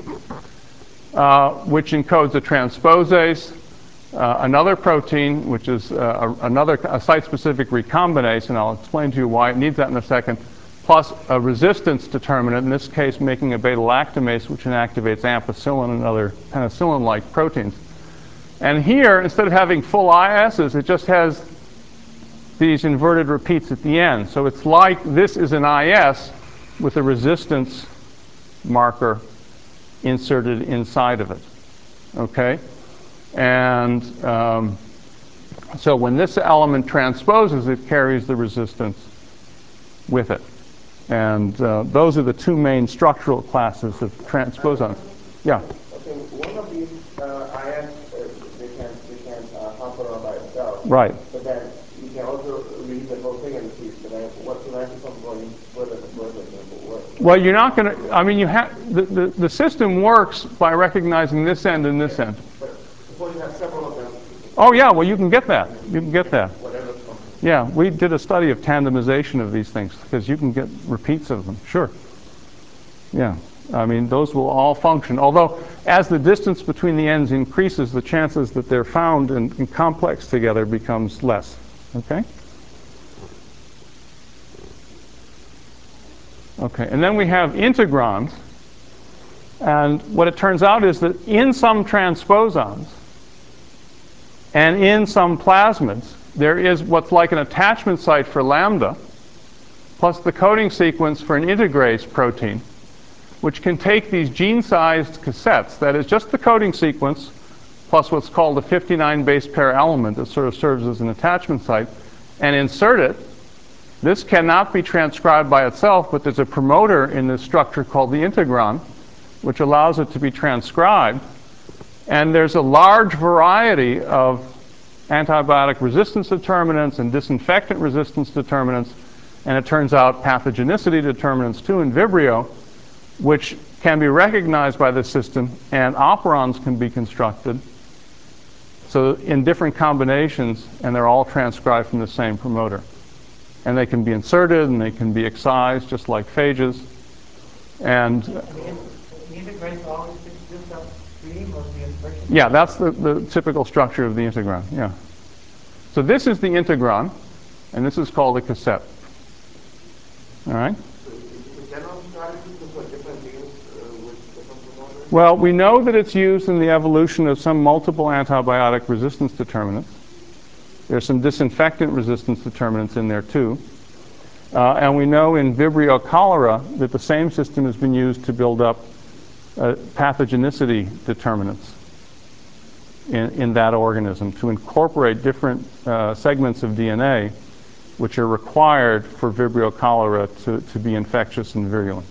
uh, which encodes a transposase, uh, another protein, which is uh, a, another a site-specific recombinase, and I'll explain to you why it needs that in a second, plus a resistance determinant, in this case making a beta-lactamase, which inactivates ampicillin and other penicillin-like proteins. And here, instead of having full I S's, it just has these inverted repeats at the end. So it's like this is an I S with a resistance marker inserted inside of it. Okay? And um, so when this element transposes, it carries the resistance with it. And uh, those are the two main structural classes of transposons. Yeah? Okay, one of these uh, I S, uh, they can, they can uh, hop around by itself. Right. But then you can also read the whole thing in piece. But then what prevents it from going further and further? What, well, you're not going to, I mean, you have, the, the, the system works by recognizing this end and this end. But suppose you have several of them. Oh, yeah, well, you can get that. You can get that. Whatever comes. Yeah, we did a study of tandemization of these things because you can get repeats of them. Sure. Yeah. I mean, those will all function. Although, as the distance between the ends increases, the chances that they're found in, in complex together becomes less. Okay? Okay, and then we have integrons. And what it turns out is that in some transposons and in some plasmids, there is what's like an attachment site for lambda, plus the coding sequence for an integrase protein, which can take these gene-sized cassettes, that is just the coding sequence, plus what's called a fifty-nine base pair element that sort of serves as an attachment site, and insert it. This cannot be transcribed by itself, but there's a promoter in this structure called the integron, which allows it to be transcribed. And there's a large variety of antibiotic resistance determinants and disinfectant resistance determinants, and it turns out pathogenicity determinants too in Vibrio, which can be recognized by the system, and operons can be constructed. So in different combinations, and they're all transcribed from the same promoter. And they can be inserted, and they can be excised, just like phages. And The integrase always fits this upstream of the insertion? yeah, that's the, the typical structure of the integron, yeah. So this is the integron, and this is called a cassette. All right? So is it a general strategy to put different genes uh, with different promoters? Well, we know that it's used in the evolution of some multiple antibiotic resistance determinants. There's some disinfectant resistance determinants in there too. Uh, and we know in Vibrio cholera that the same system has been used to build up uh, pathogenicity determinants in, in that organism, to incorporate different uh, segments of D N A which are required for Vibrio cholera to, to be infectious and virulent.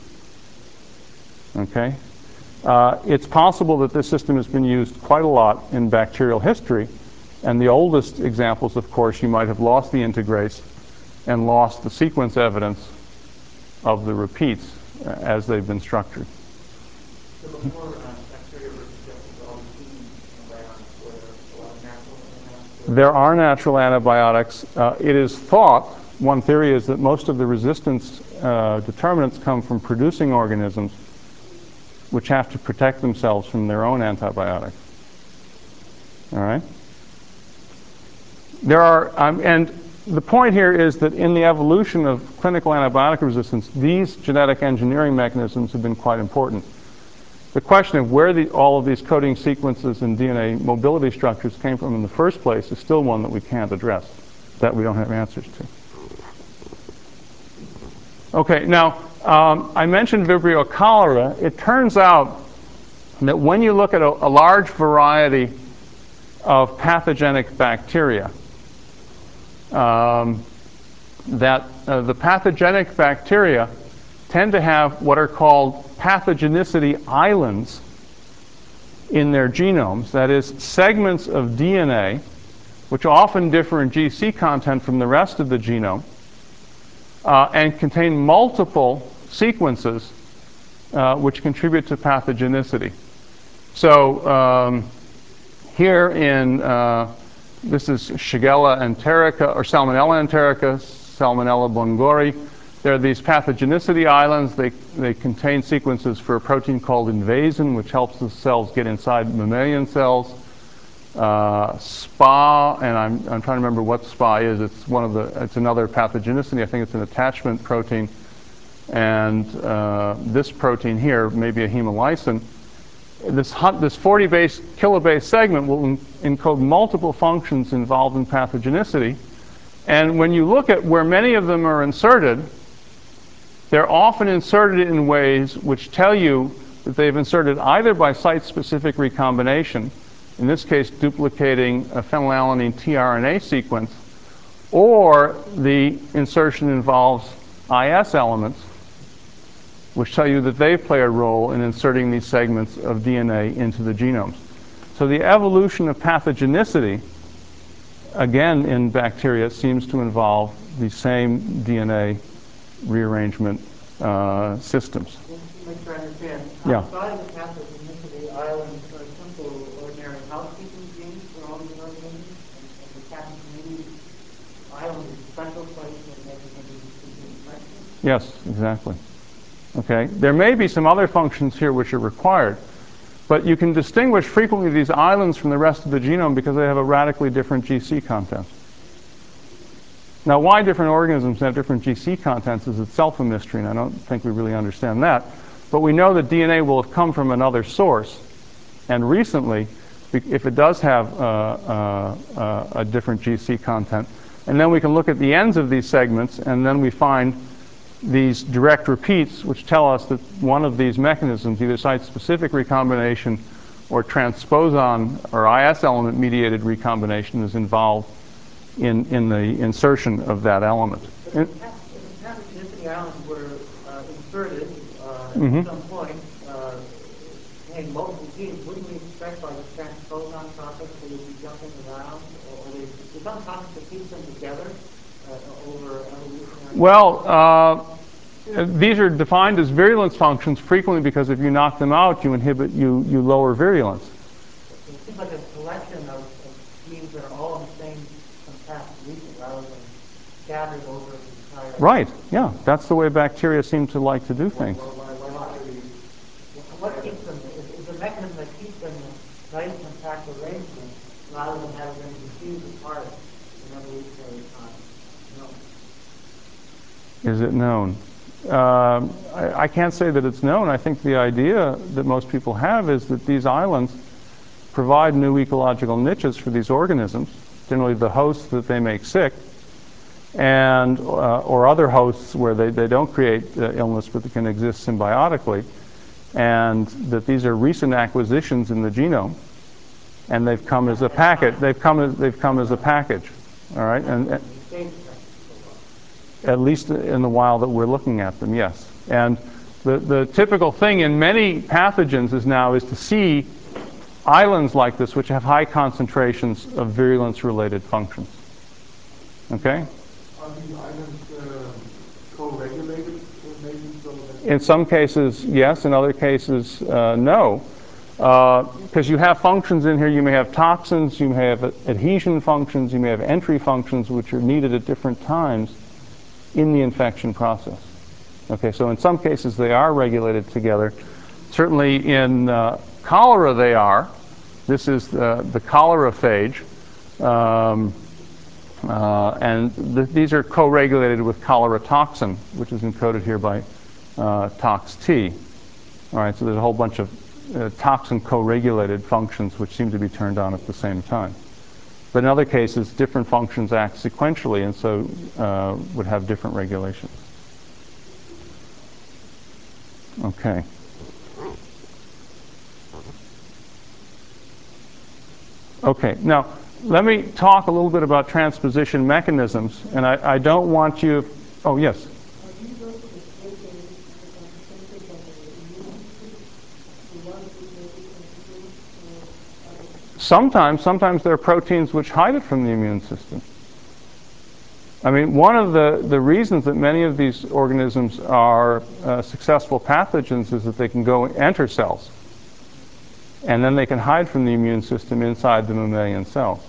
Okay? Uh, it's possible that this system has been used quite a lot in bacterial history, and the oldest examples, of course, you might have lost the integrase and lost the sequence evidence of the repeats uh, as they've been structured. So before uh, bacteria were suggested to all the antibiotics, were there a lot of natural antibiotics? There are natural antibiotics. Uh, it is thought, one theory is that most of the resistance uh, determinants come from producing organisms, which have to protect themselves from their own antibiotic. All right? There are, um, and the point here is that in the evolution of clinical antibiotic resistance, these genetic engineering mechanisms have been quite important. The question of where the, all of these coding sequences and D N A mobility structures came from in the first place is still one that we can't address, that we don't have answers to. Okay, now, um, I mentioned Vibrio cholera. It turns out that when you look at a, a large variety of pathogenic bacteria, um, that uh, the pathogenic bacteria tend to have what are called pathogenicity islands in their genomes, that is, segments of D N A which often differ in G C content from the rest of the genome uh, and contain multiple sequences uh, which contribute to pathogenicity. So um, here in, uh, this is Shigella enterica, or Salmonella enterica, Salmonella bongori. There are these pathogenicity islands. They, they contain sequences for a protein called invasin, which helps the cells get inside mammalian cells. Uh, S P A, and I'm, I'm trying to remember what S P A is. It's one of the, it's another pathogenicity. I think it's an attachment protein. And uh, this protein here may be a hemolysin. This, this forty base kilobase segment will en encode multiple functions involved in pathogenicity. And when you look at where many of them are inserted, they're often inserted in ways which tell you that they've inserted either by site-specific recombination, in this case duplicating a phenylalanine tRNA sequence, or the insertion involves I S elements, which tell you that they play a role in inserting these segments of D N A into the genomes. So the evolution of pathogenicity, again in bacteria, seems to involve the same D N A rearrangement uh, systems. Make sure I understand. Yeah. Outside the pathogenicity islands are simple, ordinary housekeeping genes for all these organisms, and, and the pathogenicity island is a special place where maybe can be infected. Yes, exactly. Okay. There may be some other functions here which are required, but you can distinguish frequently these islands from the rest of the genome because they have a radically different G C content. Now, why different organisms have different G C contents is itself a mystery, and I don't think we really understand that. But we know that D N A will have come from another source, and recently, if it does have uh, uh, uh, a different G C content, and then we can look at the ends of these segments, and then we find these direct repeats, which tell us that one of these mechanisms, either site-specific recombination or transposon or I S element-mediated recombination, is involved in, in the insertion of that element. If the pathogenicity islands were uh, inserted uh, Mm-hmm. at some point uh, in multiple genes, wouldn't we expect by the transposon process they would be jumping around, or they, there's some process that keeps them together uh, over evolutionary? Well, uh, these are defined as virulence functions frequently because if you knock them out, you inhibit, you, you lower virulence. So it seems like a collection of, of genes that are all in the same compact region rather than scattered over the entire. Right, yeah, that's the way bacteria seem to like to do things. What keeps them, is, is the mechanism that keeps them in a nice compact arrangement rather than having them diffuse apart in evolutionary time? No. Is it known? Um, I, I can't say that it's known. I think the idea that most people have is that these islands provide new ecological niches for these organisms, generally the hosts that they make sick, and uh, or other hosts where they, they don't create uh, illness but they can exist symbiotically, and that these are recent acquisitions in the genome, and they've come as a packet. They've come as they've come as a package, all right, and, and at least in the while that we're looking at them, yes. And the the typical thing in many pathogens is now is to see islands like this which have high concentrations of virulence-related functions. Okay. Are these islands uh, co-regulated, maybe? So that In some cases, yes. In other cases, uh, no. Because uh, you have functions in here. You may have toxins, you may have adhesion functions, you may have entry functions which are needed at different times in the infection process. Okay, so in some cases they are regulated together, certainly in uh, cholera they are. This is the, the cholera phage. Um, uh, and th these are co-regulated with cholera toxin, which is encoded here by uh, tox-T. All right, so there's a whole bunch of uh, toxin co-regulated functions which seem to be turned on at the same time. But in other cases, different functions act sequentially and so uh, would have different regulations. Okay. Okay, now let me talk a little bit about transposition mechanisms, and I, I don't want you, oh yes? Sometimes, sometimes there are proteins which hide it from the immune system. I mean, one of the, the reasons that many of these organisms are uh, successful pathogens is that they can go enter cells. And then they can hide from the immune system inside the mammalian cells.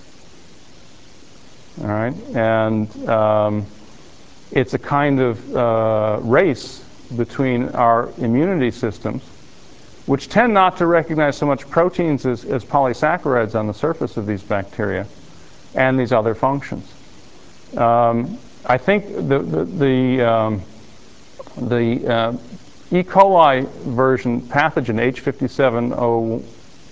All right? And um, it's a kind of uh, race between our immunity systems, which tend not to recognize so much proteins as, as polysaccharides on the surface of these bacteria and these other functions. Um, I think the, the, the, um, the uh, E. coli version pathogen H fifty-seven oh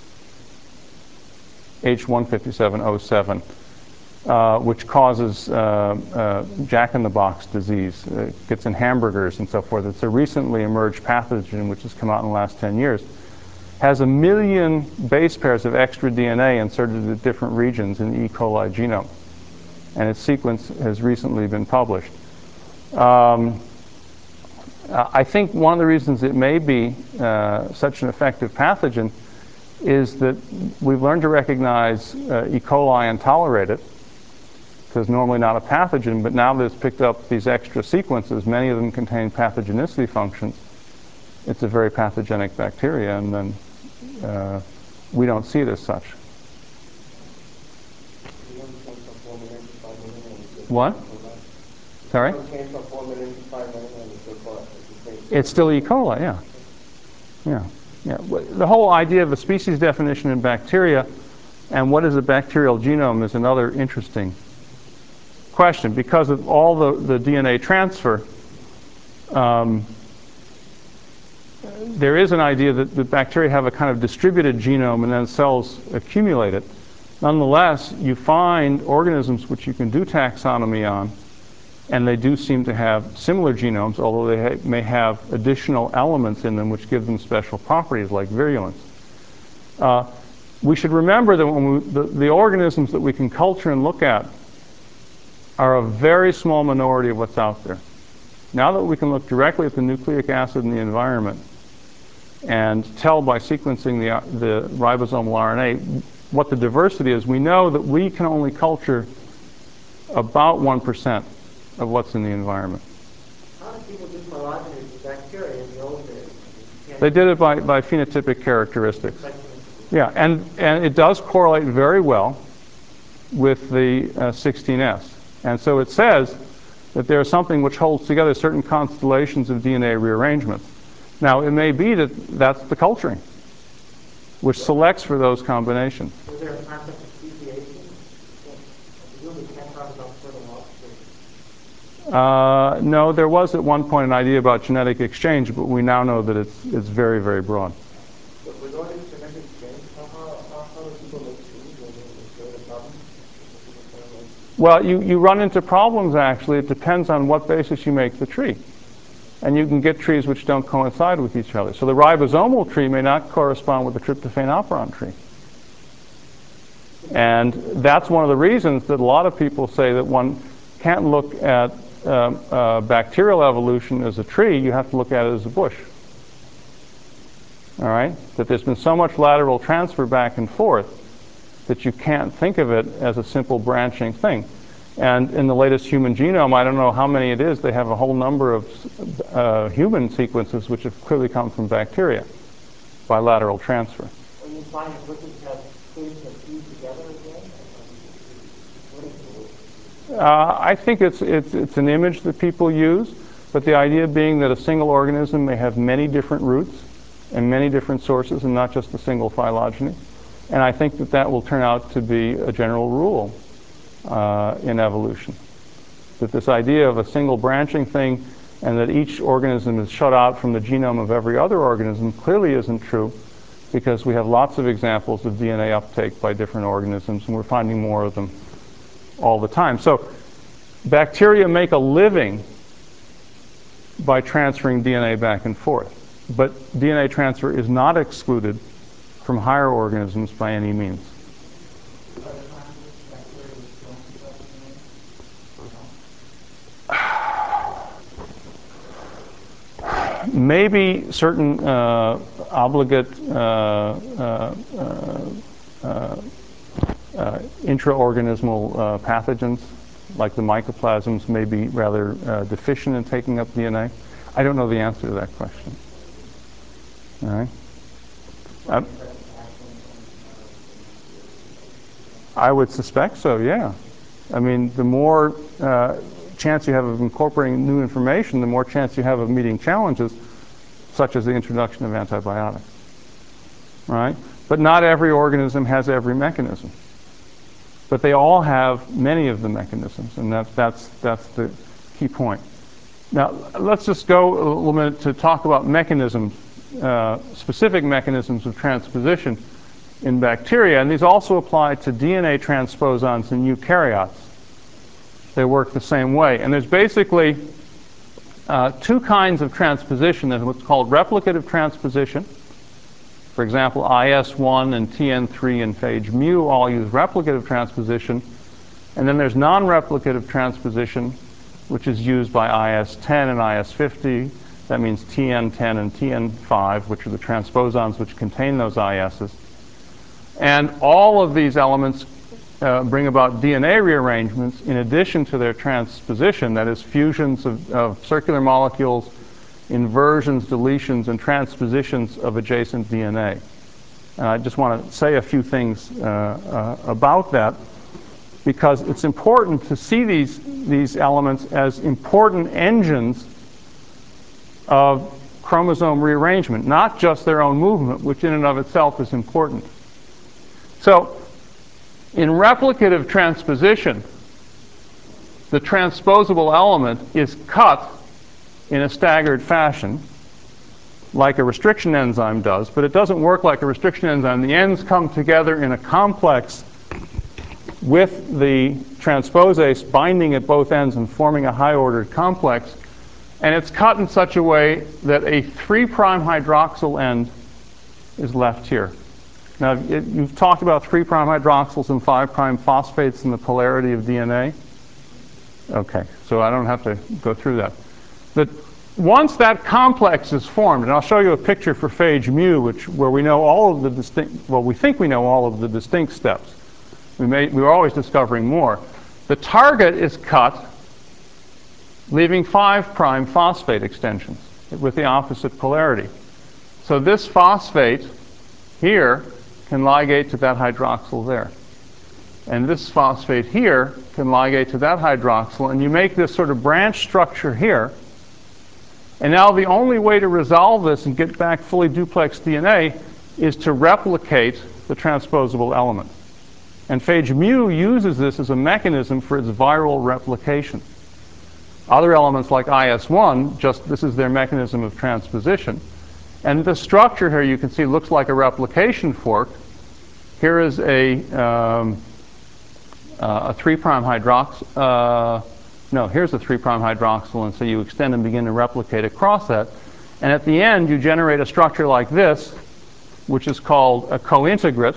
H one fifty-seven oh seven, uh, which causes uh, uh, jack-in-the-box disease, uh, gets in hamburgers and so forth. It's a recently emerged pathogen which has come out in the last ten years. Has a million base pairs of extra D N A inserted at different regions in the E. coli genome, and its sequence has recently been published. Um, I think one of the reasons it may be uh, such an effective pathogen is that we've learned to recognize uh, E. coli and tolerate it, because normally not a pathogen, but now that it's picked up these extra sequences, many of them contain pathogenicity functions. It's a very pathogenic bacteria, and then uh, we don't see it as such. What? Sorry? It's still E. coli, yeah. Yeah. Yeah. The whole idea of a species definition in bacteria and what is a bacterial genome is another interesting question. Because of all the, the D N A transfer, um, there is an idea that the bacteria have a kind of distributed genome and then cells accumulate it. Nonetheless, you find organisms which you can do taxonomy on, and they do seem to have similar genomes, although they ha may have additional elements in them which give them special properties like virulence. Uh, we should remember that when we, the, the organisms that we can culture and look at are a very small minority of what's out there. Now that we can look directly at the nucleic acid in the environment and tell by sequencing the, the ribosomal R N A what the diversity is, we know that we can only culture about one percent of what's in the environment. How did people do phylogeny of bacteria in the old days? They did it by, by phenotypic characteristics. Yeah, and, and it does correlate very well with the uh, sixteen S. And so it says that there's something which holds together certain constellations of D N A rearrangements. Now, it may be that that's the culturing, which selects for those combinations. Was there a concept of speciation? You really can't talk about fertile offspring. Uh, no, there was at one point an idea about genetic exchange, but we now know that it's, it's very, very broad. But with all these genetic exchange, how, how, how do people make trees and create a problem? Well, you, you run into problems, actually. It depends on what basis you make the tree. And you can get trees which don't coincide with each other. So the ribosomal tree may not correspond with the tryptophan operon tree. And that's one of the reasons that a lot of people say that one can't look at um, uh, bacterial evolution as a tree. You have to look at it as a bush. All right? That there's been so much lateral transfer back and forth that you can't think of it as a simple branching thing. And in the latest human genome, I don't know how many it is, they have a whole number of uh, human sequences which have clearly come from bacteria by lateral transfer. Are you finding bushes have trees that fuse together again? Uh, I think it's, it's, it's an image that people use, but the idea being that a single organism may have many different roots and many different sources and not just a single phylogeny. And I think that that will turn out to be a general rule uh, in evolution. That this idea of a single branching thing and that each organism is shut out from the genome of every other organism clearly isn't true, because we have lots of examples of D N A uptake by different organisms, and we're finding more of them all the time. So bacteria make a living by transferring D N A back and forth. But D N A transfer is not excluded from higher organisms by any means. Maybe certain uh, obligate uh, uh, uh, uh, intraorganismal uh, pathogens, like the mycoplasms, may be rather uh, deficient in taking up D N A. I don't know the answer to that question. All right. Um, I would suspect so, yeah. I mean, the more uh, chance you have of incorporating new information, the more chance you have of meeting challenges, such as the introduction of antibiotics. Right? But not every organism has every mechanism. But they all have many of the mechanisms, and that, that's, that's the key point. Now, let's just go a little minute to talk about mechanisms, uh, specific mechanisms of transposition in bacteria, and these also apply to D N A transposons in eukaryotes. They work the same way. And there's basically uh, two kinds of transposition. There's what's called replicative transposition. For example, I S one and T N three and phage mu all use replicative transposition. And then there's non-replicative transposition, which is used by I S ten and I S fifty. That means T N ten and T N five, which are the transposons which contain those I S's. And all of these elements uh, bring about D N A rearrangements in addition to their transposition, that is, fusions of, of circular molecules, inversions, deletions, and transpositions of adjacent D N A. And I just want to say a few things uh, uh, about that, because it's important to see these, these elements as important engines of chromosome rearrangement, not just their own movement, which in and of itself is important. So, in replicative transposition, the transposable element is cut in a staggered fashion, like a restriction enzyme does, but it doesn't work like a restriction enzyme. The ends come together in a complex with the transposase binding at both ends and forming a high-ordered complex, and it's cut in such a way that a three prime hydroxyl end is left here. Now, it, you've talked about three prime hydroxyls and five prime phosphates and the polarity of D N A. Okay, so I don't have to go through that. But once that complex is formed, and I'll show you a picture for phage mu, which where we know all of the distinct, well, we think we know all of the distinct steps. We may, we're always discovering more. The target is cut, leaving five prime phosphate extensions with the opposite polarity. So this phosphate here can ligate to that hydroxyl there. And this phosphate here can ligate to that hydroxyl, and you make this sort of branch structure here. And now the only way to resolve this and get back fully duplex D N A is to replicate the transposable element. And phage mu uses this as a mechanism for its viral replication. Other elements like I S one, just this is their mechanism of transposition. And the structure here you can see looks like a replication fork. Here is a, um, uh, a three prime hydroxyl. Uh, no, here's a three prime hydroxyl, and so you extend and begin to replicate across that. And at the end, you generate a structure like this, which is called a cointegrate,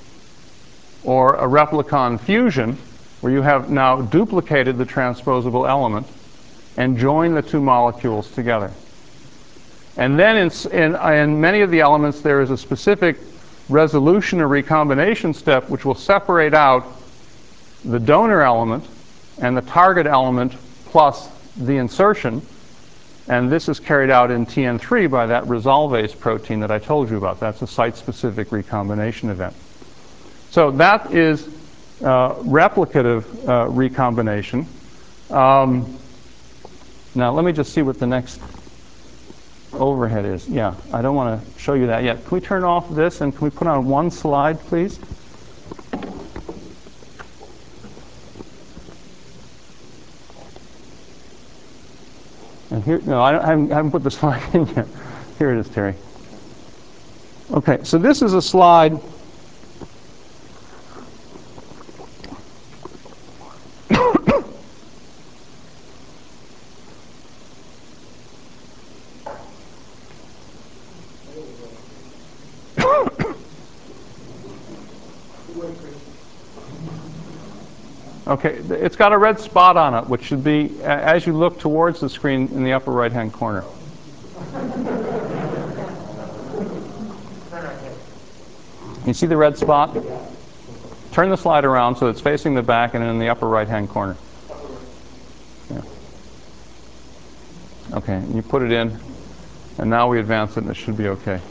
or a replicon fusion, where you have now duplicated the transposable element and joined the two molecules together. And then in, in, in many of the elements, there is a specific resolution or recombination step which will separate out the donor element and the target element plus the insertion. And this is carried out in T N three by that resolvase protein that I told you about. That's a site-specific recombination event. So that is uh, replicative uh, recombination. Um, now let me just see what the next overhead is. Yeah, I don't want to show you that yet. Can we turn off this and can we put on one slide, please? And here, no, I, don't, I, haven't, I haven't put the slide in yet. Here it is, Terry. Okay, so this is a slide. Okay, it's got a red spot on it, which should be, as you look towards the screen, in the upper right-hand corner. You see the red spot? Turn the slide around so it's facing the back and in the upper right-hand corner. Yeah. Okay, and you put it in, and now we advance it, and it should be okay.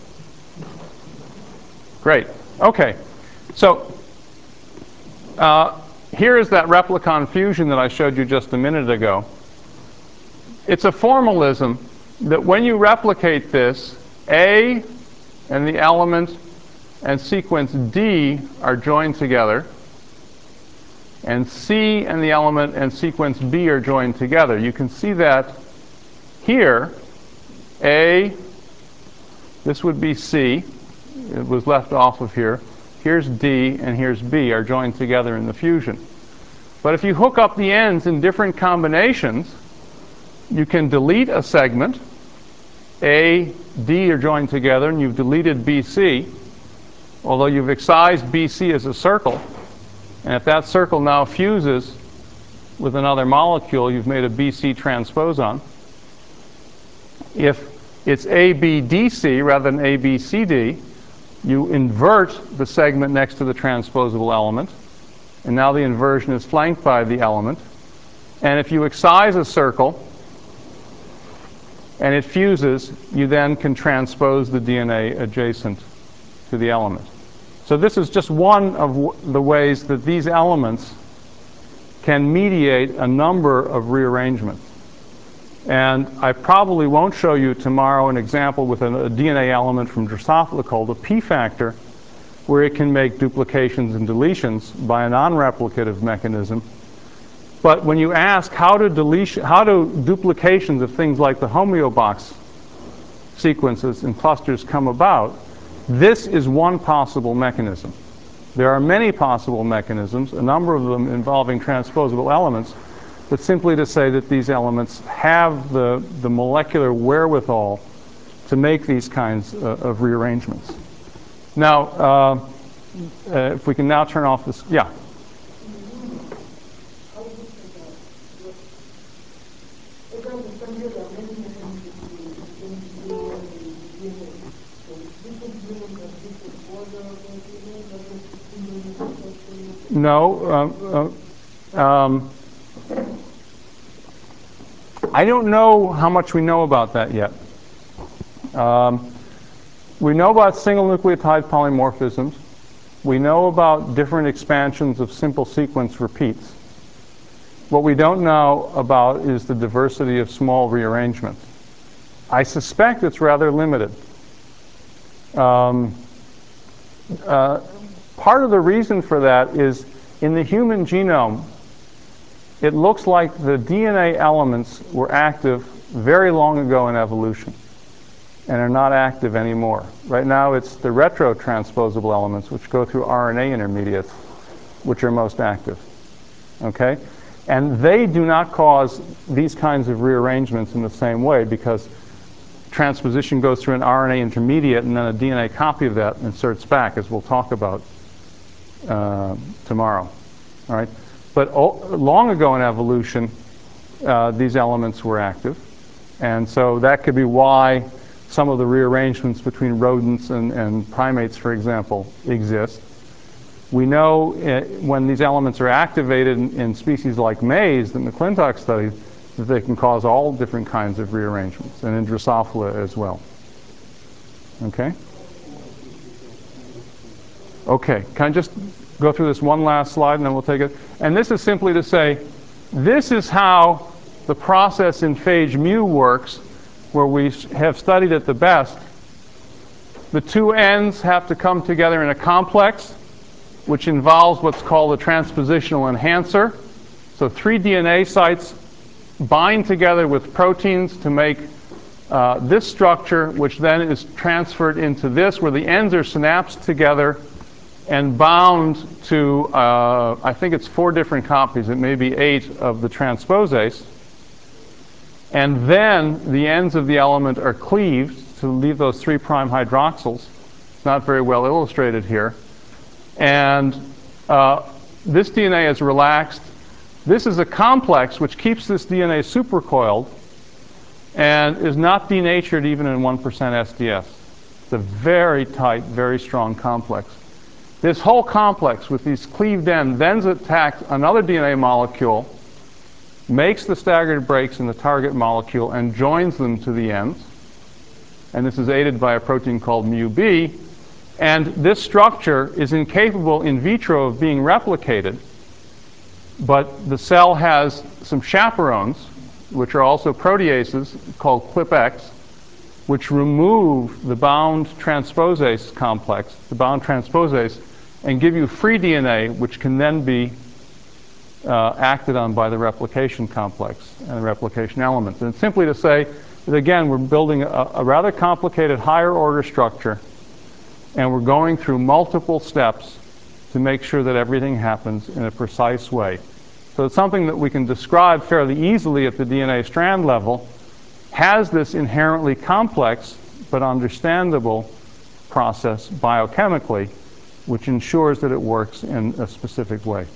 Great. Okay, so uh, here is that replicon fusion that I showed you just a minute ago. It's a formalism that when you replicate this, A and the element and sequence D are joined together, and C and the element and sequence B are joined together. You can see that here, A, this would be C, it was left off of here. Here's D and here's B are joined together in the fusion. But if you hook up the ends in different combinations, you can delete a segment. A, D are joined together, and you've deleted B C, although you've excised B C as a circle. And if that circle now fuses with another molecule, you've made a B C transposon. If it's A B D C rather than A B C D, you invert the segment next to the transposable element, and now the inversion is flanked by the element. And if you excise a circle and it fuses, you then can transpose the D N A adjacent to the element. So this is just one of w the ways that these elements can mediate a number of rearrangements. And I probably won't show you tomorrow an example with a, a D N A element from Drosophila called a P factor, where it can make duplications and deletions by a non-replicative mechanism. But when you ask how do, deletion, how do duplications of things like the homeobox sequences and clusters come about, this is one possible mechanism. There are many possible mechanisms, a number of them involving transposable elements, but simply to say that these elements have the, the molecular wherewithal to make these kinds uh, of rearrangements. Now, uh, uh, if we can now turn off this, yeah. No, uh, uh, um, I don't know how much we know about that yet. Um, we know about single nucleotide polymorphisms. We know about different expansions of simple sequence repeats. What we don't know about is the diversity of small rearrangements. I suspect it's rather limited. Um, uh, part of the reason for that is in the human genome, it looks like the D N A elements were active very long ago in evolution and are not active anymore. Right now it's the retrotransposable elements, which go through R N A intermediates, which are most active. Okay? And they do not cause these kinds of rearrangements in the same way because transposition goes through an R N A intermediate and then a D N A copy of that inserts back, as we'll talk about uh, tomorrow. All right? But long ago in evolution, uh, these elements were active. And so that could be why some of the rearrangements between rodents and, and primates, for example, exist. We know uh, when these elements are activated in, in species like maize, the McClintock studies, that they can cause all different kinds of rearrangements, and in Drosophila as well. Okay? Okay, can I just go through this one last slide and then we'll take it? And this is simply to say, this is how the process in phage mu works where we have studied it the best, the two ends have to come together in a complex, which involves what's called a transpositional enhancer. So three D N A sites bind together with proteins to make uh, this structure, which then is transferred into this, where the ends are synapsed together and bound to, uh, I think it's four different copies, it may be eight, of the transposase. And then the ends of the element are cleaved to leave those three prime hydroxyls. It's not very well illustrated here. And uh, this D N A is relaxed. This is a complex which keeps this D N A supercoiled and is not denatured even in one percent S D S. It's a very tight, very strong complex. This whole complex with these cleaved ends then attacks another D N A molecule, makes the staggered breaks in the target molecule, and joins them to the ends. And this is aided by a protein called mu B. And this structure is incapable in vitro of being replicated, but the cell has some chaperones, which are also proteases called ClipX, which remove the bound transposase complex, the bound transposase, and give you free D N A, which can then be uh, acted on by the replication complex and the replication elements. And it's simply to say that, again, we're building a, a rather complicated higher order structure, and we're going through multiple steps to make sure that everything happens in a precise way. So it's something that we can describe fairly easily at the D N A strand level, has this inherently complex but understandable process biochemically, which ensures that it works in a specific way.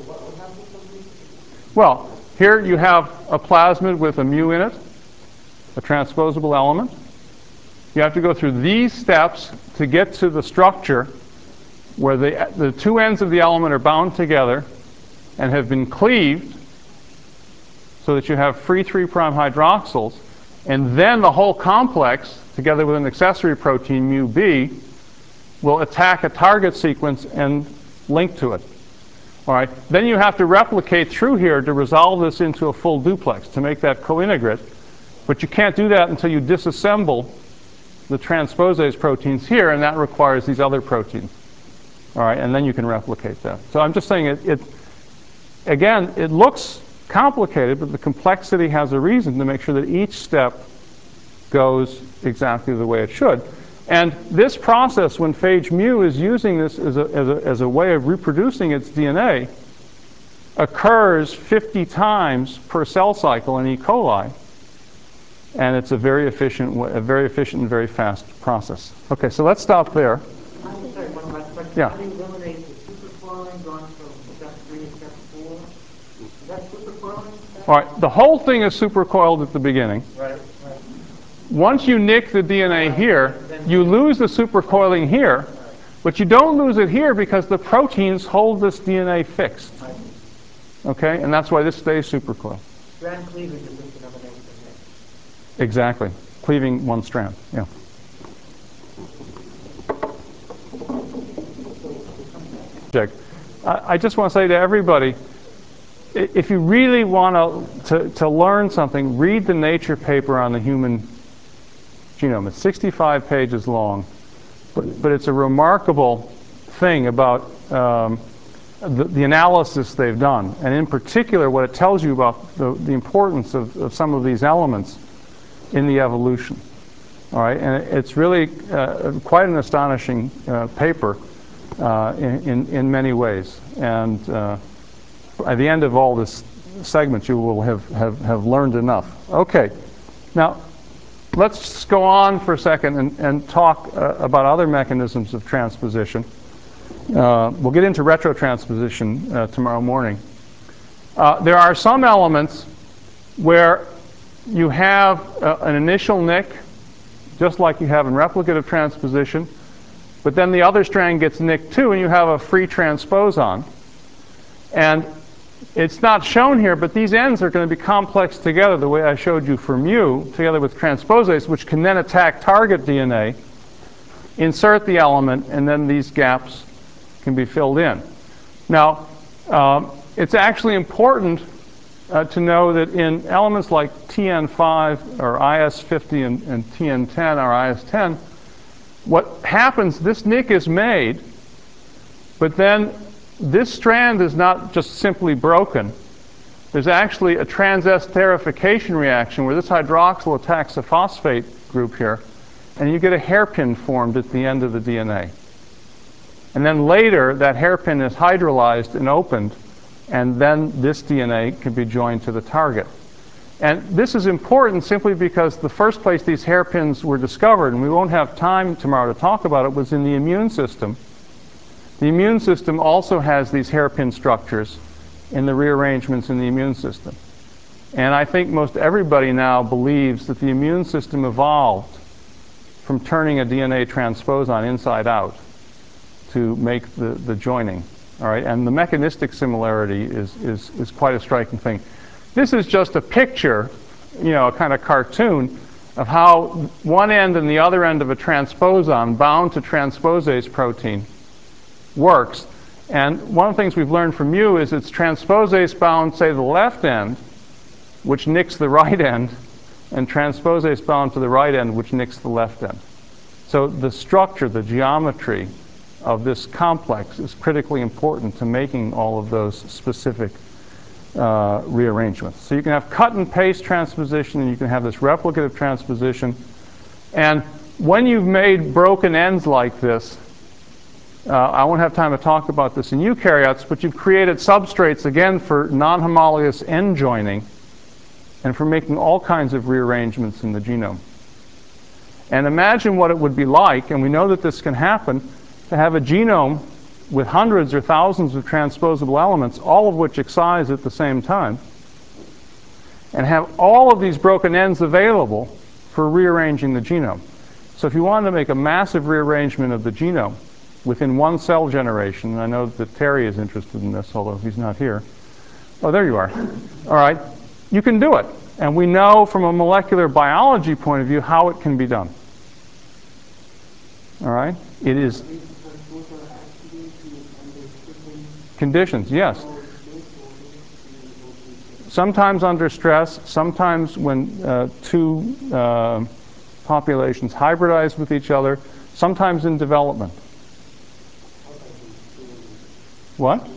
Well, here you have a plasmid with a mu in it, a transposable element. You have to go through these steps to get to the structure where the, the two ends of the element are bound together and have been cleaved so that you have free three prime hydroxyls, and then the whole complex, together with an accessory protein, mu B, will attack a target sequence and link to it. All right. Then you have to replicate through here to resolve this into a full duplex, to make that cointegrate. But you can't do that until you disassemble the transposase proteins here, and that requires these other proteins. All right, and then you can replicate that. So I'm just saying, it, it again, it looks complicated, but the complexity has a reason to make sure that each step goes exactly the way it should. And this process, when phage mu is using this as a, as a, as a way of reproducing its D N A, occurs fifty times per cell cycle in E. coli. And it's a very efficient, a very efficient and very fast process. Okay, so let's stop there. I'm sorry, one last question. Yeah. How do you eliminate the supercoiling going from step three to step four? Is that supercoiling? All right, the whole thing is supercoiled at the beginning. Right, right. Once you nick the D N A here, you lose the supercoiling here, but you don't lose it here because the proteins hold this D N A fixed. Okay, and that's why this stays supercoiled. Strand cleavage is just another name for it. Exactly, cleaving one strand. Yeah. I, I just want to say to everybody, if you really want to, to learn something, read the Nature paper on the human genome. It's sixty-five pages long, but, but it's a remarkable thing about um, the, the analysis they've done, and in particular what it tells you about the, the importance of, of some of these elements in the evolution. All right, and it, it's really uh, quite an astonishing uh, paper uh, in, in, in many ways. And uh, at the end of all this segment, you will have, have, have learned enough. Okay, now let's go on for a second and, and talk uh, about other mechanisms of transposition. Uh, we'll get into retrotransposition uh, tomorrow morning. Uh, there are some elements where you have uh, an initial nick, just like you have in replicative transposition, but then the other strand gets nicked too, and you have a free transposon. And it's not shown here, but these ends are going to be complex together the way I showed you for mu, together with transposase, which can then attack target D N A, insert the element, and then these gaps can be filled in. Now, um, it's actually important uh, to know that in elements like T N five or I S fifty and, and T N ten or I S ten, what happens, this nick is made, but then this strand is not just simply broken. There's actually a transesterification reaction where this hydroxyl attacks a phosphate group here, and you get a hairpin formed at the end of the D N A. And then later, that hairpin is hydrolyzed and opened, and then this D N A can be joined to the target. And this is important simply because the first place these hairpins were discovered, and we won't have time tomorrow to talk about it, was in the immune system. The immune system also has these hairpin structures in the rearrangements in the immune system. And I think most everybody now believes that the immune system evolved from turning a D N A transposon inside out to make the, the joining. All right? And the mechanistic similarity is, is, is quite a striking thing. This is just a picture, you know, a kind of cartoon of how one end and the other end of a transposon bound to transposase protein works. And one of the things we've learned from you is it's transposase bound, say, the left end, which nicks the right end, and transposase bound to the right end, which nicks the left end. So the structure, the geometry of this complex is critically important to making all of those specific uh, rearrangements. So you can have cut and paste transposition, and you can have this replicative transposition. And when you've made broken ends like this, uh, I won't have time to talk about this in eukaryotes, but you've created substrates, again, for non-homologous end joining and for making all kinds of rearrangements in the genome. And imagine what it would be like, and we know that this can happen, to have a genome with hundreds or thousands of transposable elements, all of which excise at the same time, and have all of these broken ends available for rearranging the genome. So if you wanted to make a massive rearrangement of the genome within one cell generation, and I know that Terry is interested in this, although he's not here. Oh, there you are. All right. You can do it. And we know from a molecular biology point of view how it can be done. All right? It is conditions, yes. Sometimes under stress, sometimes when uh, two uh, populations hybridize with each other, sometimes in development. What?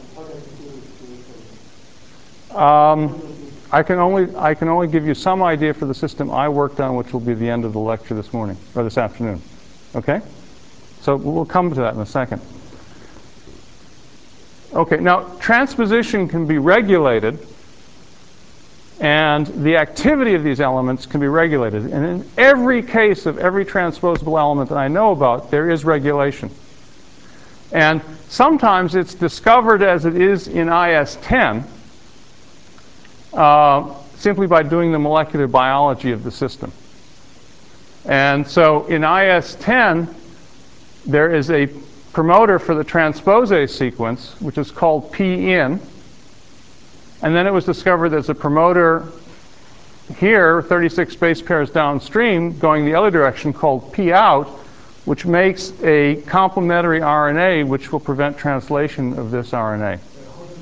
Um, I can only I can only give you some idea for the system I worked on, which will be the end of the lecture this morning or this afternoon. Okay? So we'll come to that in a second. Okay, now transposition can be regulated, and the activity of these elements can be regulated. And in every case of every transposable element that I know about, there is regulation. And sometimes it's discovered as it is in I S ten, uh, simply by doing the molecular biology of the system. And so in I S ten, there is a promoter for the transposase sequence, which is called P in. And then it was discovered there's a promoter here, thirty-six base pairs downstream, going the other direction, called P out, which makes a complementary R N A which will prevent translation of this R N A.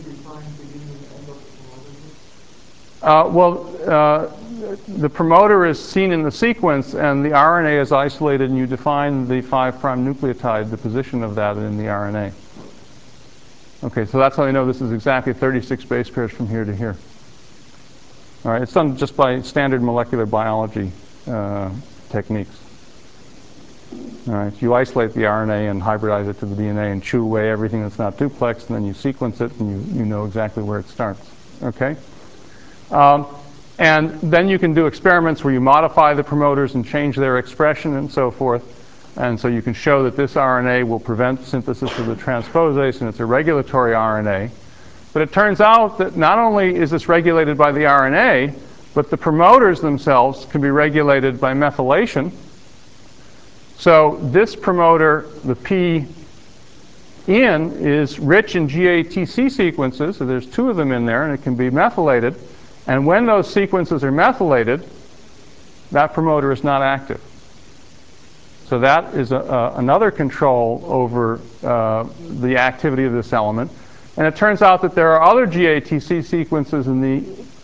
Uh, well, uh, the promoter is seen in the sequence, and the R N A is isolated, and you define the five prime nucleotide, the position of that in the R N A. Okay, so that's how you know this is exactly thirty-six base pairs from here to here. All right, it's done just by standard molecular biology uh, techniques. All right, you isolate the R N A and hybridize it to the D N A and chew away everything that's not duplexed, and then you sequence it, and you, you know exactly where it starts. Okay? Um, and then you can do experiments where you modify the promoters and change their expression and so forth. And so you can show that this R N A will prevent synthesis of the transposase, and it's a regulatory R N A. But it turns out that not only is this regulated by the R N A, but the promoters themselves can be regulated by methylation. So this promoter, the P in, is rich in G A T C sequences, so there's two of them in there, and it can be methylated. And when those sequences are methylated, that promoter is not active. So that is a, uh, another control over uh, the activity of this element. And it turns out that there are other G A T C sequences in the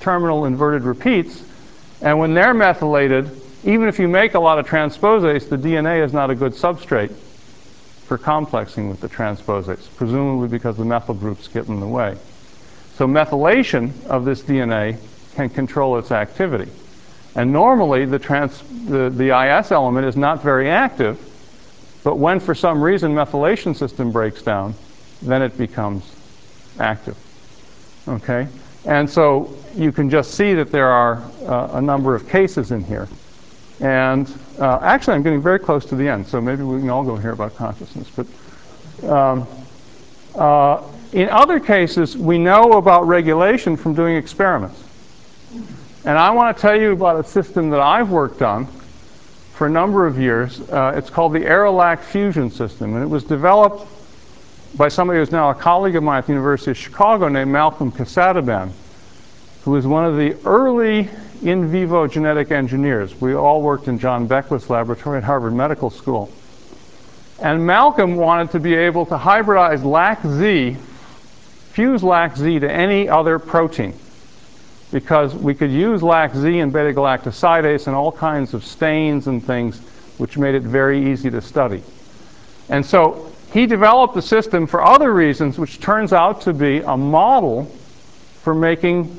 terminal inverted repeats, and when they're methylated, even if you make a lot of transposase, the D N A is not a good substrate for complexing with the transposase, presumably because the methyl groups get in the way. So methylation of this D N A can control its activity. And normally the, trans, the, the I S element is not very active, but when for some reason methylation system breaks down, then it becomes active. Okay? And so you can just see that there are uh, a number of cases in here. And uh, actually I'm getting very close to the end, so maybe we can all go here about consciousness. But um, uh, in other cases, we know about regulation from doing experiments. And I want to tell you about a system that I've worked on for a number of years. Uh, it's called the Aerolac fusion system, and it was developed by somebody who's now a colleague of mine at the University of Chicago named Malcolm Casadaban, who was one of the early in vivo genetic engineers. We all worked in John Beckwith's laboratory at Harvard Medical School. And Malcolm wanted to be able to hybridize Lac-Z, fuse Lac-Z to any other protein, because we could use Lac-Z and beta-galactosidase and all kinds of stains and things, which made it very easy to study. And so he developed a system for other reasons, which turns out to be a model for making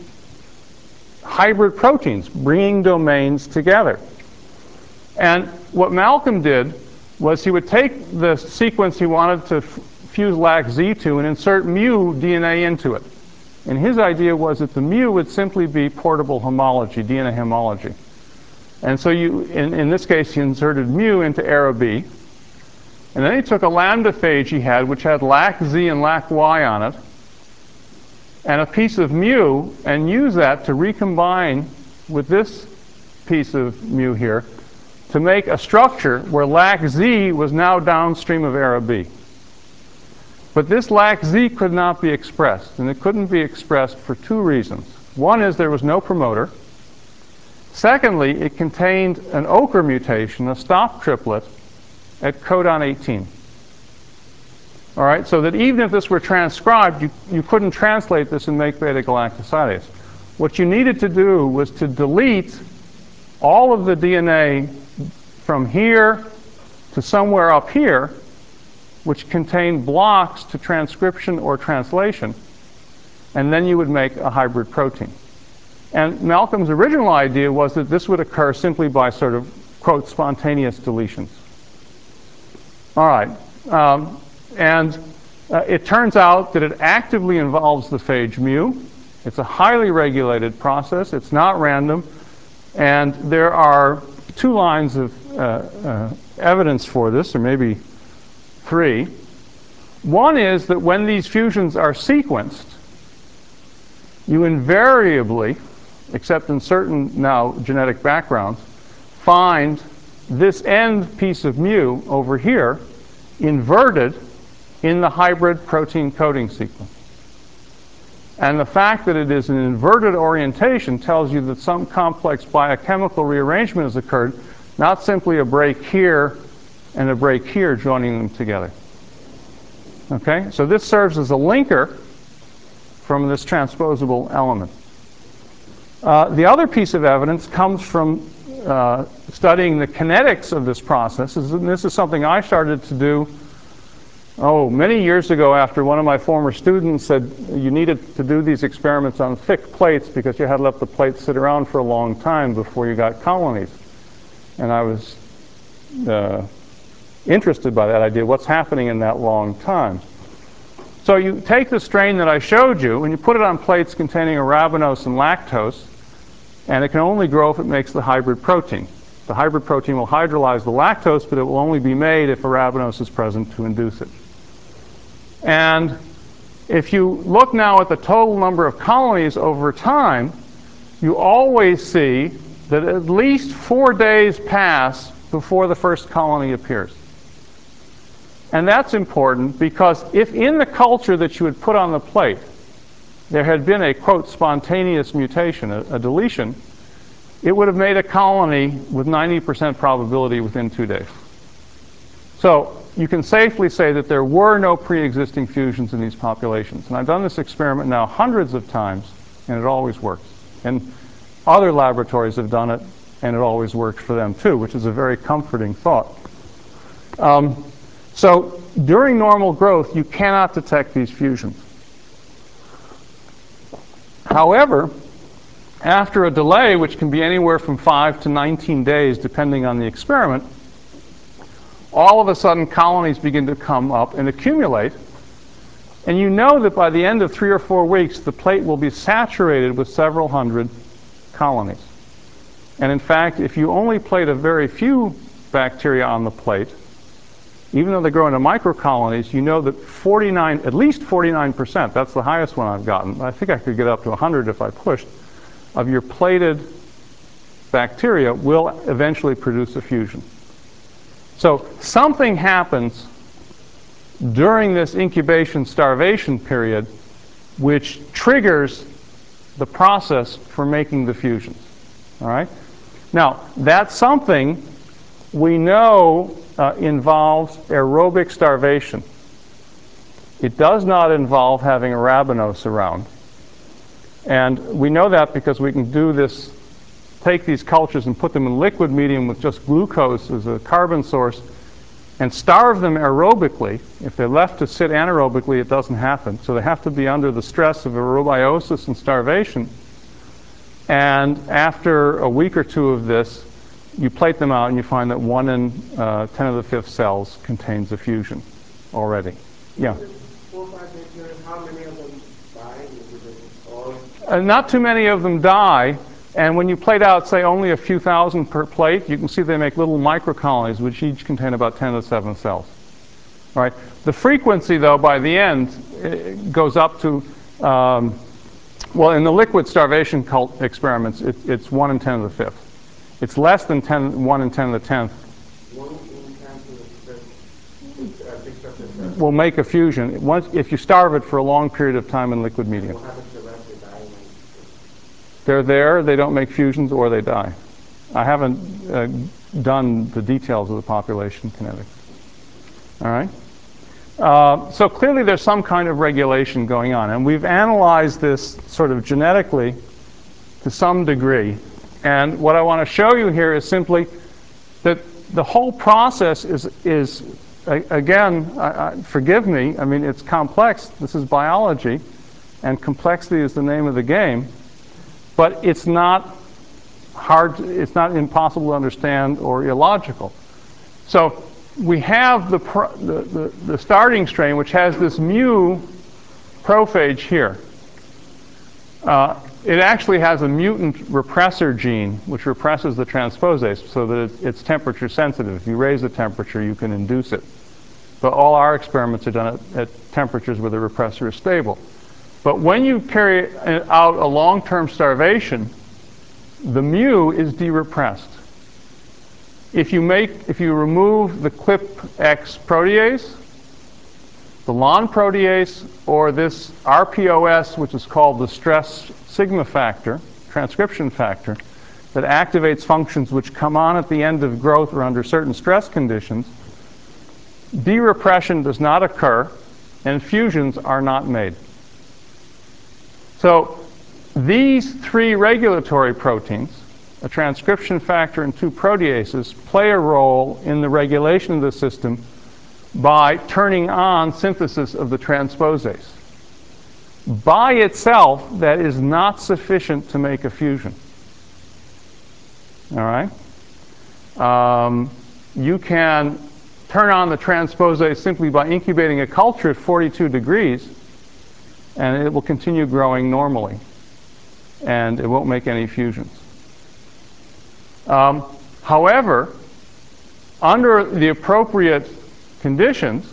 hybrid proteins, bringing domains together. And what Malcolm did was he would take the sequence he wanted to fuse Lac-Z to and insert mu D N A into it. And his idea was that the mu would simply be portable homology, D N A homology. And so you, in, in this case, he inserted mu into ARA-B. And then he took a lambda phage he had, which had Lac-Z and Lac-Y on it, and a piece of mu, and used that to recombine with this piece of mu here to make a structure where Lac-Z was now downstream of ARA-B. But this Lac-Z could not be expressed, and it couldn't be expressed for two reasons. One is there was no promoter. Secondly, it contained an Ocher mutation, a stop triplet, at codon eighteen. All right, so that even if this were transcribed, you, you couldn't translate this and make beta-galactosidase. What you needed to do was to delete all of the D N A from here to somewhere up here, which contained blocks to transcription or translation, and then you would make a hybrid protein. And Malcolm's original idea was that this would occur simply by sort of, quote, spontaneous deletions. All right. Um, and uh, it turns out that it actively involves the phage mu. It's a highly regulated process. It's not random. And there are two lines of uh, uh, evidence for this, or maybe three. One is that when these fusions are sequenced, you invariably, except in certain now genetic backgrounds, find this end piece of mu over here inverted in the hybrid protein coding sequence. And the fact that it is an inverted orientation tells you that some complex biochemical rearrangement has occurred, not simply a break here and a break here joining them together. Okay, so this serves as a linker from this transposable element. Uh, the other piece of evidence comes from uh, studying the kinetics of this process, and this is something I started to do oh, many years ago after one of my former students said you needed to do these experiments on thick plates because you had to let the plates sit around for a long time before you got colonies. And I was uh, interested by that idea, what's happening in that long time. So you take the strain that I showed you and you put it on plates containing arabinose and lactose, and it can only grow if it makes the hybrid protein. The hybrid protein will hydrolyze the lactose, but it will only be made if arabinose is present to induce it. And if you look now at the total number of colonies over time, you always see that at least four days pass before the first colony appears. And that's important because if in the culture that you had put on the plate there had been a, quote, spontaneous mutation, a, a deletion, it would have made a colony with ninety percent probability within two days. So you can safely say that there were no pre-existing fusions in these populations. And I've done this experiment now hundreds of times, and it always works. And other laboratories have done it, and it always worked for them too, which is a very comforting thought. Um, so during normal growth, you cannot detect these fusions. However, after a delay, which can be anywhere from five to nineteen days, depending on the experiment, all of a sudden colonies begin to come up and accumulate. And you know that by the end of three or four weeks, the plate will be saturated with several hundred colonies. And in fact, if you only plate a very few bacteria on the plate, even though they grow into microcolonies, you know that forty-nine, at least forty-nine percent, that's the highest one I've gotten, I think I could get up to one hundred if I pushed, of your plated bacteria will eventually produce a fusion. So something happens during this incubation starvation period which triggers the process for making the fusions. All right? Now, that something we know uh, involves aerobic starvation. It does not involve having arabinose around. And we know that because we can do this, take these cultures and put them in liquid medium with just glucose as a carbon source and starve them aerobically. If they're left to sit anaerobically, it doesn't happen. So they have to be under the stress of aerobiosis and starvation. And after a week or two of this, you plate them out and you find that one in uh, ten to the fifth cells contains a fusion already. Yeah? Four, five bacteria, how many of them die? Or Uh, not too many of them die. And when you plate out, say, only a few thousand per plate, you can see they make little microcolonies, which each contain about ten to the seventh cells. All right? The frequency, though, by the end, it goes up to, um, well, in the liquid starvation cult experiments, it, it's one in ten to the fifth. It's less than ten, one in ten to the tenth. one in ten to the fifth uh, big surface Will make a fusion once if you starve it for a long period of time in liquid medium. What happens to the rest? They die when They're there, they don't make fusions, or they die. I haven't uh, done the details of the population kinetics. All right? Uh, so clearly there's some kind of regulation going on, and we've analyzed this sort of genetically to some degree. And what I want to show you here is simply that the whole process is, is again, I, I, forgive me, I mean, it's complex. This is biology, and complexity is the name of the game. But it's not hard, it's not impossible to understand or illogical. So we have the, the, the, the starting strain, which has this mu prophage here. Uh, it actually has a mutant repressor gene, which represses the transposase so that it, it's temperature sensitive. If you raise the temperature, you can induce it. But all our experiments are done at, at temperatures where the repressor is stable. But when you carry out a long-term starvation, the mu is derepressed. If you make, if you remove the C L I P X protease, the LON protease, or this R P O S, which is called the stress sigma factor, transcription factor, that activates functions which come on at the end of growth or under certain stress conditions, derepression does not occur and fusions are not made. So these three regulatory proteins, a transcription factor and two proteases, play a role in the regulation of the system by turning on synthesis of the transposase. By itself, that is not sufficient to make a fusion. All right? Um, you can turn on the transposase simply by incubating a culture at forty-two degrees, and it will continue growing normally, and it won't make any fusions. Um, however, under the appropriate conditions,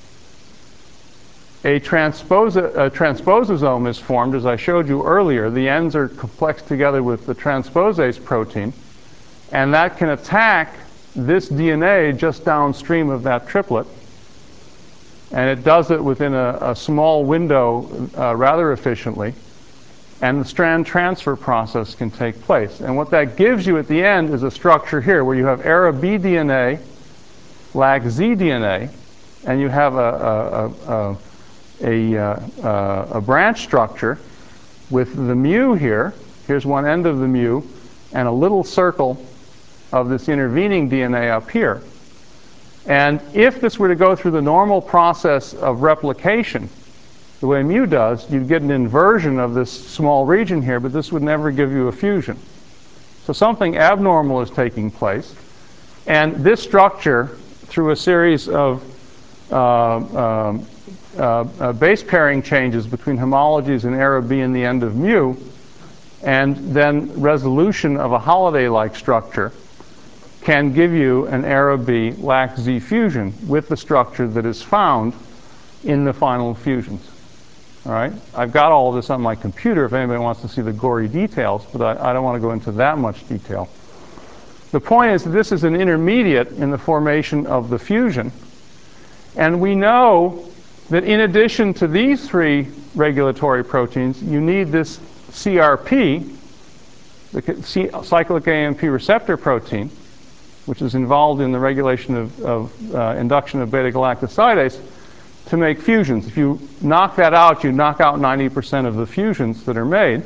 a, transpos a transpososome is formed, as I showed you earlier. The ends are complexed together with the transposase protein, and that can attack this D N A just downstream of that triplet. And it does it within a, a small window uh, rather efficiently. And the strand transfer process can take place. And what that gives you at the end is a structure here where you have Ara B D N A, Lac Z D N A, and you have a, a, a, a, a, a branch structure with the mu here Here's one end of the mu, and a little circle of this intervening D N A up here. And if this were to go through the normal process of replication, the way mu does, you'd get an inversion of this small region here, but this would never give you a fusion. So something abnormal is taking place. And this structure, through a series of uh, um, uh, uh, base pairing changes between homologies and arrow B in the end of mu, and then resolution of a Holiday-like structure, can give you an arrow B lac Z fusion with the structure that is found in the final fusions. All right? I've got all of this on my computer if anybody wants to see the gory details, but I, I don't want to go into that much detail. The point is that this is an intermediate in the formation of the fusion. And we know that in addition to these three regulatory proteins, you need this C R P, the C cyclic A M P receptor protein, which is involved in the regulation of, of uh, induction of beta-galactosidase, to make fusions. If you knock that out, you knock out ninety percent of the fusions that are made.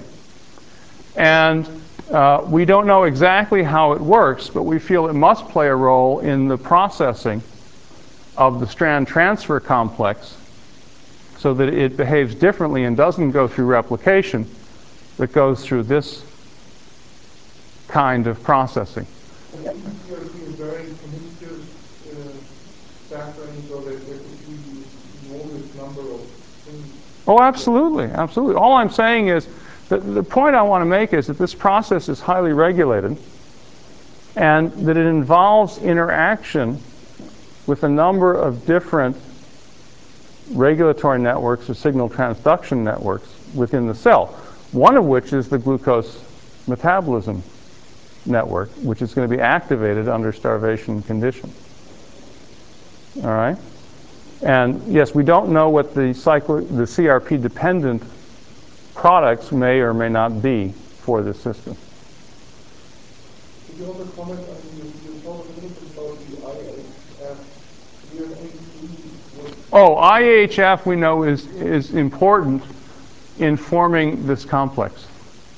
And uh, we don't know exactly how it works, but we feel it must play a role in the processing of the strand transfer complex so that it behaves differently and doesn't go through replication, but goes through this kind of processing. C R P is very promiscuous uh, background, so that there could be enormous number of things. Oh, absolutely, absolutely. All I'm saying is that the point I want to make is that this process is highly regulated and that it involves interaction with a number of different regulatory networks or signal transduction networks within the cell, one of which is the glucose metabolism network, which is going to be activated under starvation conditions. All right? And yes, we don't know what the, cyclic, the C R P-dependent products may or may not be for this system. Could you also comment on, you, you talked a little bit about the I H F. Do you have any clue what? Oh, I H F we know is, is important in forming this complex.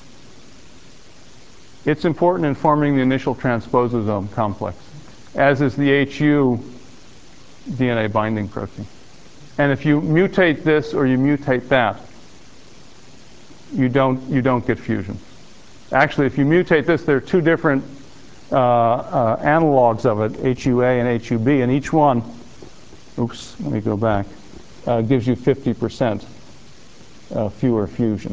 It's important in forming the initial transpososome complex, as is the H U D N A binding protein. And if you mutate this or you mutate that, you don't, you don't get fusion. Actually, if you mutate this, there are two different uh, uh, analogs of it, H U A and H U B, and each one, oops, let me go back, uh, gives you fifty percent uh, fewer fusions.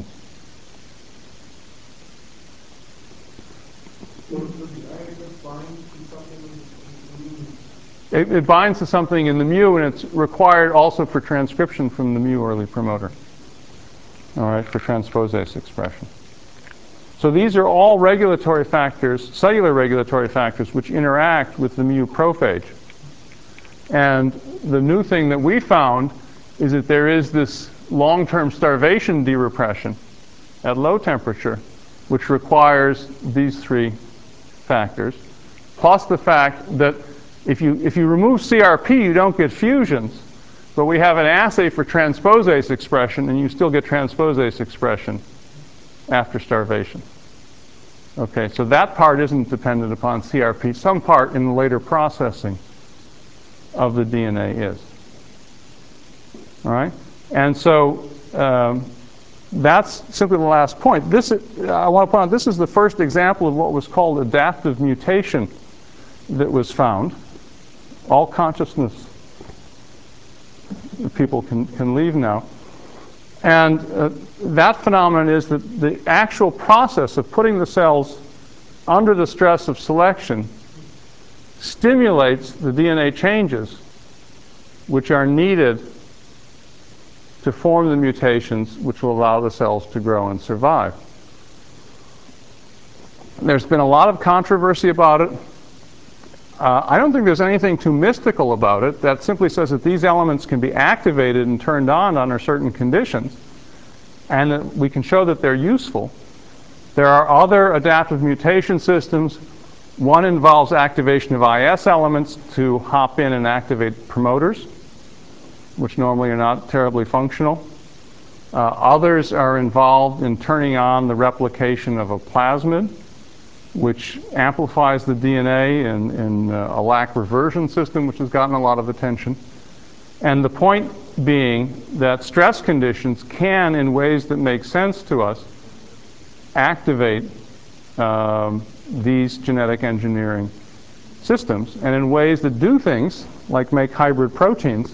So does the I H F bind to something in the It, it binds to something in the mu, and it's required also for transcription from the mu early promoter. All right, for transposase expression. So these are all regulatory factors, cellular regulatory factors, which interact with the mu prophage. And the new thing that we found is that there is this long-term starvation derepression at low temperature, which requires these three factors, plus the fact that if you, if you remove C R P, you don't get fusions, but we have an assay for transposase expression, and you still get transposase expression after starvation. Okay, so that part isn't dependent upon C R P. Some part in the later processing of the D N A is. All right? And so um, that's simply the last point. This, I want to point out, this is the first example of what was called adaptive mutation that was found. All consciousness people can, can leave now. And uh, that phenomenon is that the actual process of putting the cells under the stress of selection stimulates the D N A changes which are needed to form the mutations which will allow the cells to grow and survive. There's been a lot of controversy about it. Uh, I don't think there's anything too mystical about it. That simply says that these elements can be activated and turned on under certain conditions, and that we can show that they're useful. There are other adaptive mutation systems. One involves activation of I S elements to hop in and activate promoters, which normally are not terribly functional. Uh, others are involved in turning on the replication of a plasmid, which amplifies the D N A in, in uh, a lac reversion system, which has gotten a lot of attention. And the point being that stress conditions can, in ways that make sense to us, activate um, these genetic engineering systems, and in ways that do things like make hybrid proteins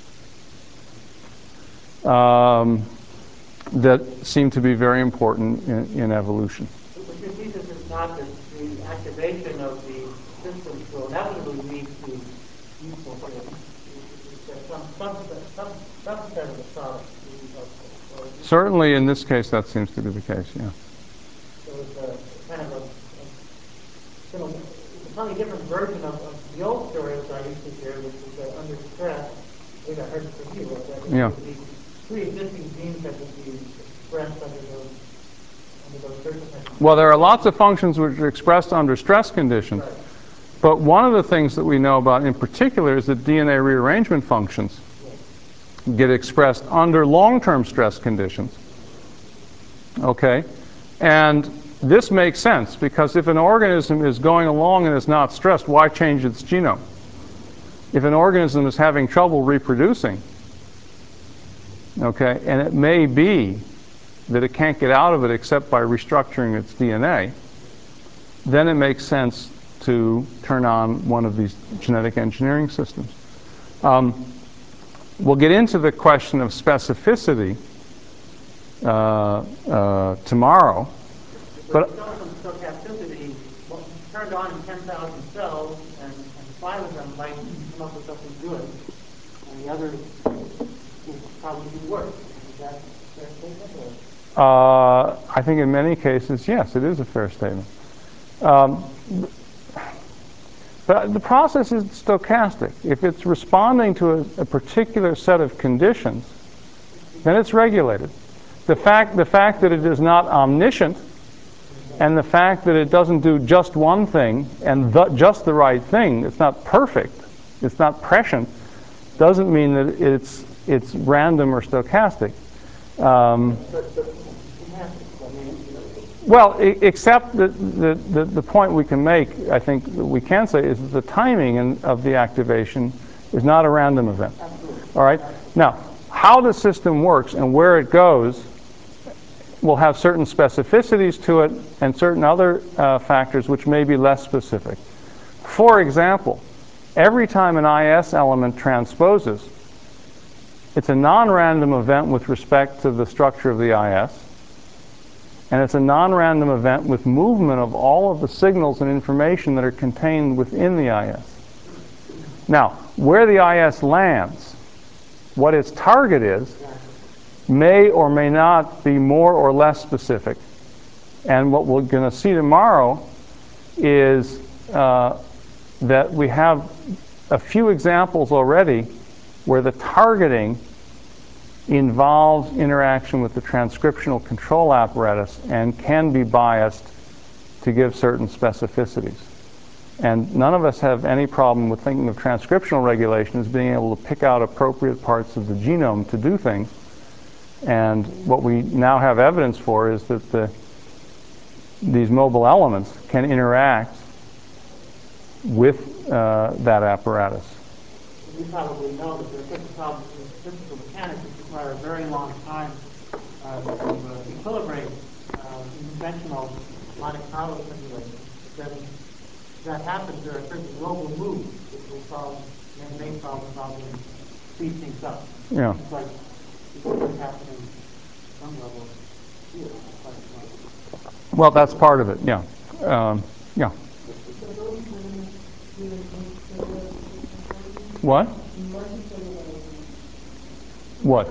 um, that seem to be very important in, in evolution. But your thesis is not that the activation of the systems will inevitably lead to useful things. It's that some subset, some subset of the product will be helpful. Or Certainly in this case that seems to be the case, yeah. so it's a kind of a, a, you know, it's a slightly different version of, of the old story that I used to hear, which is that under stress, I think I heard it from you, that there Yeah. would be pre-existing genes that would be expressed under those, under those circumstances. Well, there are lots of functions which are expressed under stress conditions, Right. but one of the things that we know about in particular is that D N A rearrangement functions get expressed under long-term stress conditions. Okay? And this makes sense, because if an organism is going along and is not stressed, why change its genome? If an organism is having trouble reproducing, okay, and it may be that it can't get out of it except by restructuring its D N A, then it makes sense to turn on one of these genetic engineering systems. Um, we'll get into the question of specificity uh, uh, tomorrow. But But skeleton stochasticity, well, turned on in ten thousand cells, and, and five of them might come up with something good, and the others will probably do worse. Is that a fair statement? Or? uh, I think in many cases, yes, it is a fair statement. Um, but the process is stochastic. If it's responding to a, a particular set of conditions, then it's regulated. The fact, the fact that it is not omniscient, and the fact that it doesn't do just one thing and the, just the right thing, it's not perfect, it's not prescient, doesn't mean that it's it's random or stochastic. Um, well, I, except that the, the, the point we can make, I think that we can say, is that the timing in, of the activation is not a random event. All right? Now, how the system works and where it goes will have certain specificities to it and certain other uh, factors which may be less specific. For example, every time an I S element transposes, it's a non-random event with respect to the structure of the I S, and it's a non-random event with movement of all of the signals and information that are contained within the I S. Now, where the I S lands, what its target is, may or may not be more or less specific. And what we're going to see tomorrow is uh, that we have a few examples already where the targeting involves interaction with the transcriptional control apparatus and can be biased to give certain specificities. And none of us have any problem with thinking of transcriptional regulation as being able to pick out appropriate parts of the genome to do things. And what we now have evidence for is that the, these mobile elements can interact with uh, that apparatus. You probably know that there are certain problems with physical mechanics which require a very long time uh, to uh, equilibrate uh, conventional harmonic power simulations. But then if that happens, there are certain global moves which will solve, may, may solve the problem and speed things up. Yeah. It's like what's happening at some level here. It's quite fun. Well, that's part of it, yeah. Um, yeah. What? What?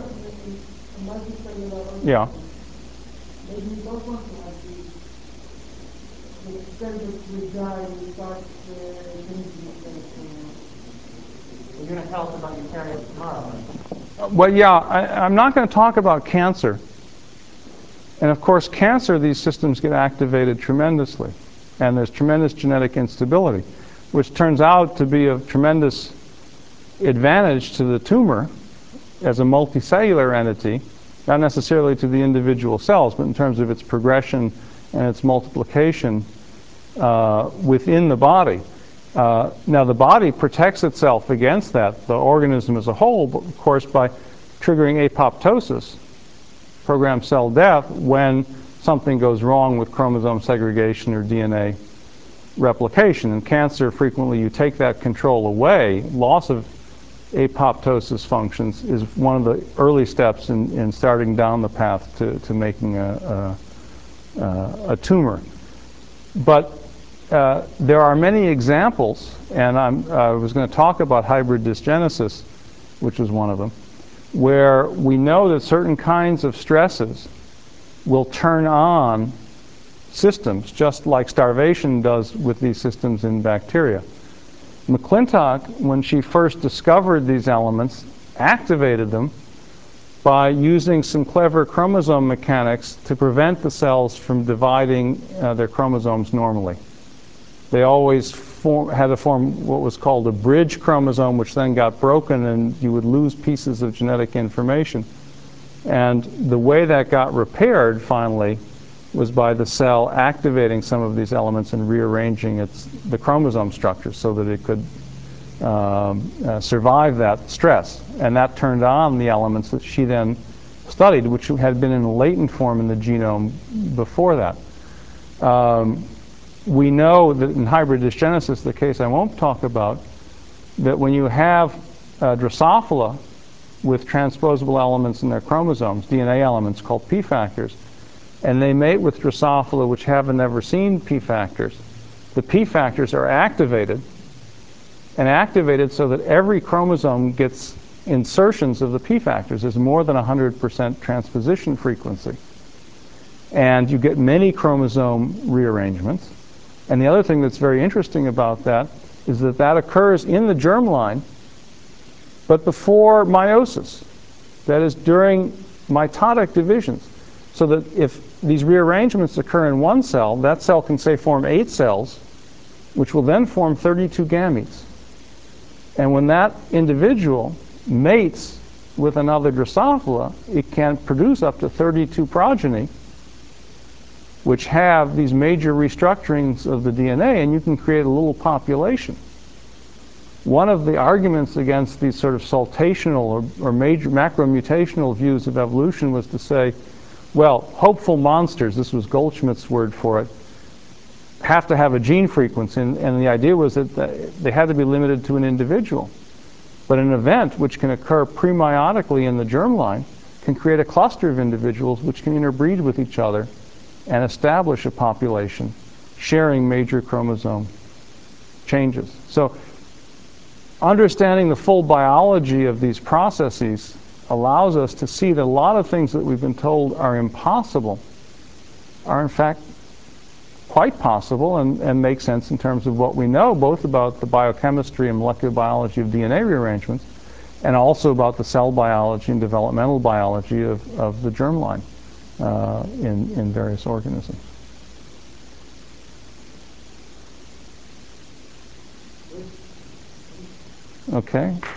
Yeah. Maybe you don't want to have the, the extended reside without changing You're going to tell us about eukaryotes tomorrow, right? Well, yeah, I, I'm not going to talk about cancer. And of course, cancer, these systems get activated tremendously. And there's tremendous genetic instability, which turns out to be of tremendous advantage to the tumor as a multicellular entity not necessarily to the individual cells, but in terms of its progression and its multiplication uh, within the body. Uh, now, the body protects itself against that, the organism as a whole, but of course by triggering apoptosis, programmed cell death, when something goes wrong with chromosome segregation or D N A replication. In cancer, frequently you take that control away. Loss of apoptosis functions is one of the early steps in, in starting down the path to, to making a, a, a tumor. But uh, there are many examples, and I'm, I was going to talk about hybrid dysgenesis, which is one of them, where we know that certain kinds of stresses will turn on systems, just like starvation does with these systems in bacteria. McClintock, when she first discovered these elements, activated them by using some clever chromosome mechanics to prevent the cells from dividing uh, their chromosomes normally. They always form, had to form what was called a bridge chromosome, which then got broken and you would lose pieces of genetic information. And the way that got repaired finally was by the cell activating some of these elements and rearranging its, the chromosome structure so that it could um, uh, survive that stress. And that turned on the elements that she then studied, which had been in a latent form in the genome before that. Um, we know that in hybrid dysgenesis, the case I won't talk about, that when you have uh, Drosophila with transposable elements in their chromosomes, D N A elements called P factors, and they mate with Drosophila which haven't never seen P factors, the P factors are activated, and activated so that every chromosome gets insertions of the P factors. There's more than one hundred percent transposition frequency. And you get many chromosome rearrangements. And the other thing that's very interesting about that is that that occurs in the germline, but before meiosis. That is, during mitotic divisions. So that if these rearrangements occur in one cell, that cell can, say, form eight cells, which will then form thirty-two gametes. And when that individual mates with another Drosophila, it can produce up to thirty-two progeny, which have these major restructurings of the D N A, and you can create a little population. One of the arguments against these sort of saltational or, or major macromutational views of evolution was to say, well, hopeful monsters, this was Goldschmidt's word for it, have to have a gene frequency, and, and the idea was that they had to be limited to an individual. But an event which can occur premeiotically in the germline can create a cluster of individuals which can interbreed with each other and establish a population sharing major chromosome changes. So understanding the full biology of these processes allows us to see that a lot of things that we've been told are impossible are in fact quite possible and, and make sense in terms of what we know, both about the biochemistry and molecular biology of D N A rearrangements, and also about the cell biology and developmental biology of, of the germline uh, in, in various organisms. Okay.